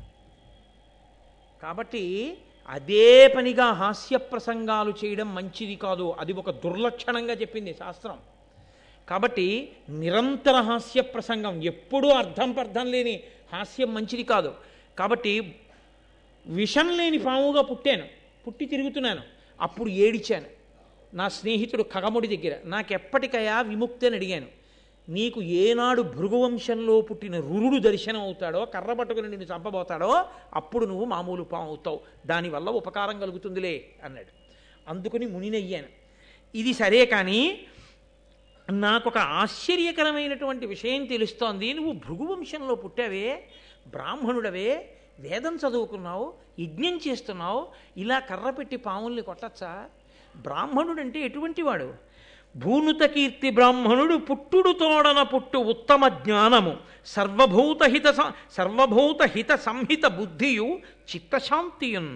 కాబట్టి అదే పనిగా హాస్య ప్రసంగాలు చేయడం మంచిది కాదు, అది ఒక దుర్లక్షణంగా చెప్పింది శాస్త్రం. కాబట్టి నిరంతర హాస్య ప్రసంగం, ఎప్పుడూ అర్థం లేని హాస్యం మంచిది కాదు. కాబట్టి విషం లేని పాముగా పుట్టి తిరుగుతున్నాను. అప్పుడు ఏడిచాను నా స్నేహితుడు ఖగముడి దగ్గర, నాకెప్పటికయా విముక్తి అని అడిగాను. నీకు ఏనాడు భృగువంశంలో పుట్టిన రురుడు దర్శనం అవుతాడో, కర్ర పట్టుకుని నిన్ను చంపబోతాడో అప్పుడు నువ్వు మామూలు పాము అవుతావు, దానివల్ల ఉపకారం కలుగుతుందిలే అన్నాడు. అందుకుని మునినయ్యాను. ఇది సరే, కానీ నాకొక ఆశ్చర్యకరమైనటువంటి విషయం తెలుస్తోంది. నువ్వు భృగువంశంలో పుట్టావే, బ్రాహ్మణుడవే, వేదం చదువుకున్నావు, యజ్ఞం చేస్తున్నావు, ఇలా కర్ర పెట్టి పాముల్ని కొట్టచ్చా? బ్రాహ్మణుడంటే ఎటువంటి వాడు? భూనుత కీర్తి బ్రాహ్మణుడు పుట్టుడు తోడన పుట్టు ఉత్తమ జ్ఞానము సర్వభూత హిత సంహిత బుద్ధియు చిత్తశాంతియున్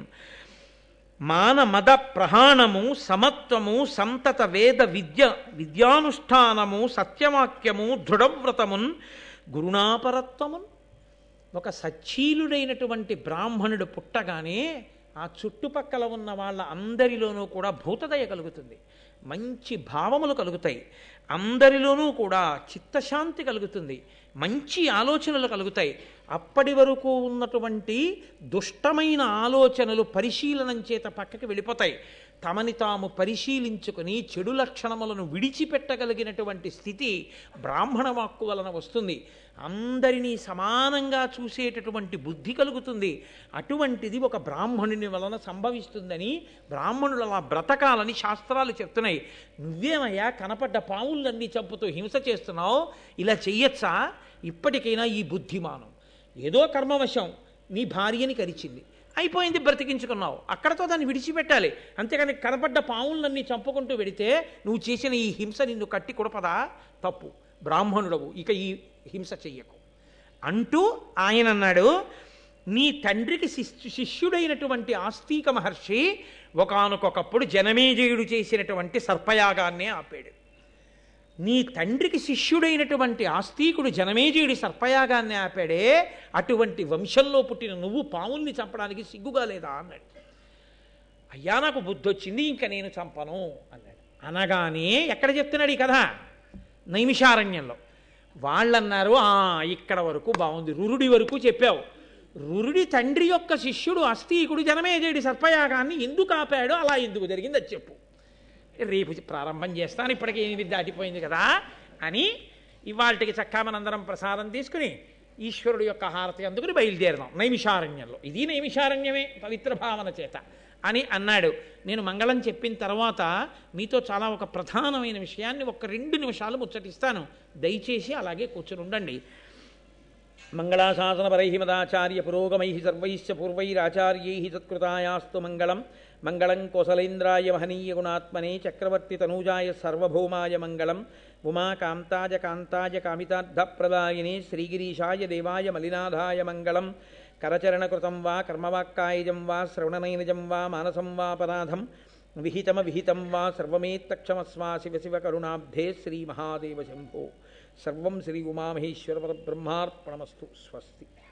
మాన మద ప్రహాణము సమత్వము సంతత వేద విద్యానుష్ఠానము సత్యవాక్యము దృఢవ్రతమున్ గురుణాపరత్వమున్. ఒక సచ్చీలుడైనటువంటి బ్రాహ్మణుడు పుట్టగానే ఆ చుట్టుపక్కల ఉన్న వాళ్ళ అందరిలోనూ కూడా భూతదయ కలుగుతుంది, మంచి భావములు కలుగుతాయి, అందరిలోనూ కూడా చిత్తశాంతి కలుగుతుంది, మంచి ఆలోచనలు కలుగుతాయి. అప్పటి వరకు ఉన్నటువంటి దుష్టమైన ఆలోచనలు పరిశీలనం చేత పక్కకి వెళ్ళిపోతాయి. తమని తాము పరిశీలించుకుని చెడు లక్షణములను విడిచిపెట్టగలిగినటువంటి స్థితి బ్రాహ్మణ వాక్కు వలన వస్తుంది. అందరినీ సమానంగా చూసేటటువంటి బుద్ధి కలుగుతుంది. అటువంటిది ఒక బ్రాహ్మణుని వలన సంభవిస్తుందని, బ్రాహ్మణులు అలా బ్రతకాలని శాస్త్రాలు చెప్తున్నాయి. నువ్వేమయ్యా కనపడ్డ పావులన్నీ చంపుతూ హింస చేస్తున్నావు, ఇలా చెయ్యొచ్చా? ఇప్పటికైనా ఈ బుద్ధిమానం. ఏదో కర్మవశం నీ భార్యని కరిచింది, అయిపోయింది, బ్రతికించుకున్నావు, అక్కడతో దాన్ని విడిచిపెట్టాలి. అంతేకాని కనపడ్డ పావులన్నీ చంపుకుంటూ వెడితే నువ్వు చేసిన ఈ హింస నిన్ను కట్టి కొడపదా? తప్పు, బ్రాహ్మణుడవు, ఇక ఈ హింస చెయ్యకు అంటూ ఆయన అన్నాడు. నీ తండ్రికి శిష్యుడైనటువంటి ఆస్తిక మహర్షి ఒకానొకప్పుడు జనమేజయుడు చేసినటువంటి సర్పయాగాన్నే ఆపాడు. నీ తండ్రికి శిష్యుడైనటువంటి ఆస్తికుడు జనమేజయుడి సర్పయాగాన్ని ఆపాడే, అటువంటి వంశంలో పుట్టిన నువ్వు పావుల్ని చంపడానికి సిగ్గుగా లేదా అన్నాడు. అయ్యా నాకు బుద్ధి వచ్చింది, ఇంకా నేను చంపను అన్నాడు. అనగానే ఎక్కడ చెప్తున్నాడు ఈ కథ? నైమిషారణ్యంలో. వాళ్ళన్నారు, ఇక్కడ వరకు బాగుంది, రురుడి వరకు చెప్పావు. రురుడి తండ్రి యొక్క శిష్యుడు ఆస్తికుడు జనమేజయుడి సర్పయాగాన్ని ఎందుకు ఆపాడో, అలా ఎందుకు జరిగింది అది చెప్పు. రేపు ప్రారంభం చేస్తాను, ఇప్పటికే 8 దాటిపోయింది కదా అని ఇవాళకి చక్కా మనందరం ప్రసాదం తీసుకుని ఈశ్వరుడు యొక్క హారతి అందుకుని బయలుదేరదాం నైమిషారణ్యంలో. ఇది నైమిషారణ్యమే పవిత్ర భావన చేత అని అన్నాడు. నేను మంగళం చెప్పిన తర్వాత మీతో చాలా ఒక ప్రధానమైన విషయాన్ని 1-2 నిమిషాలు ముచ్చటిస్తాను, దయచేసి అలాగే కూర్చుని ఉండండి. మంగళాశాసనపరై మదాచార్య పురోగమై సర్వైశ్చ పూర్వైరాచార్యై సత్కృతాయాస్తు మంగళం. మంగళం కోసలేంద్రాయ మహనీయ గుణాత్మనే చక్రవర్తి తనూజాయ సార్వభౌమాయ మంగళం. ఉమాకాంతాయ కాంతాయ కామితార్థప్రదాయినే శ్రీగిరీశాయ దేవాయ మలినాథాయ మంగళం. కరచరణకృతం వా కర్మవాక్కాయజం వా శ్రవణనైనజం వా మానసం వాపరాధం విహితం వా సర్వమేత్తక్షమస్వా శివ శివ కరుణాబ్ధే శ్రీమహాదేవ శంభో. సర్వం శ్రీ ఉమామహేశ్వర పరబ్రహ్మార్పణమస్తు. స్వస్తి.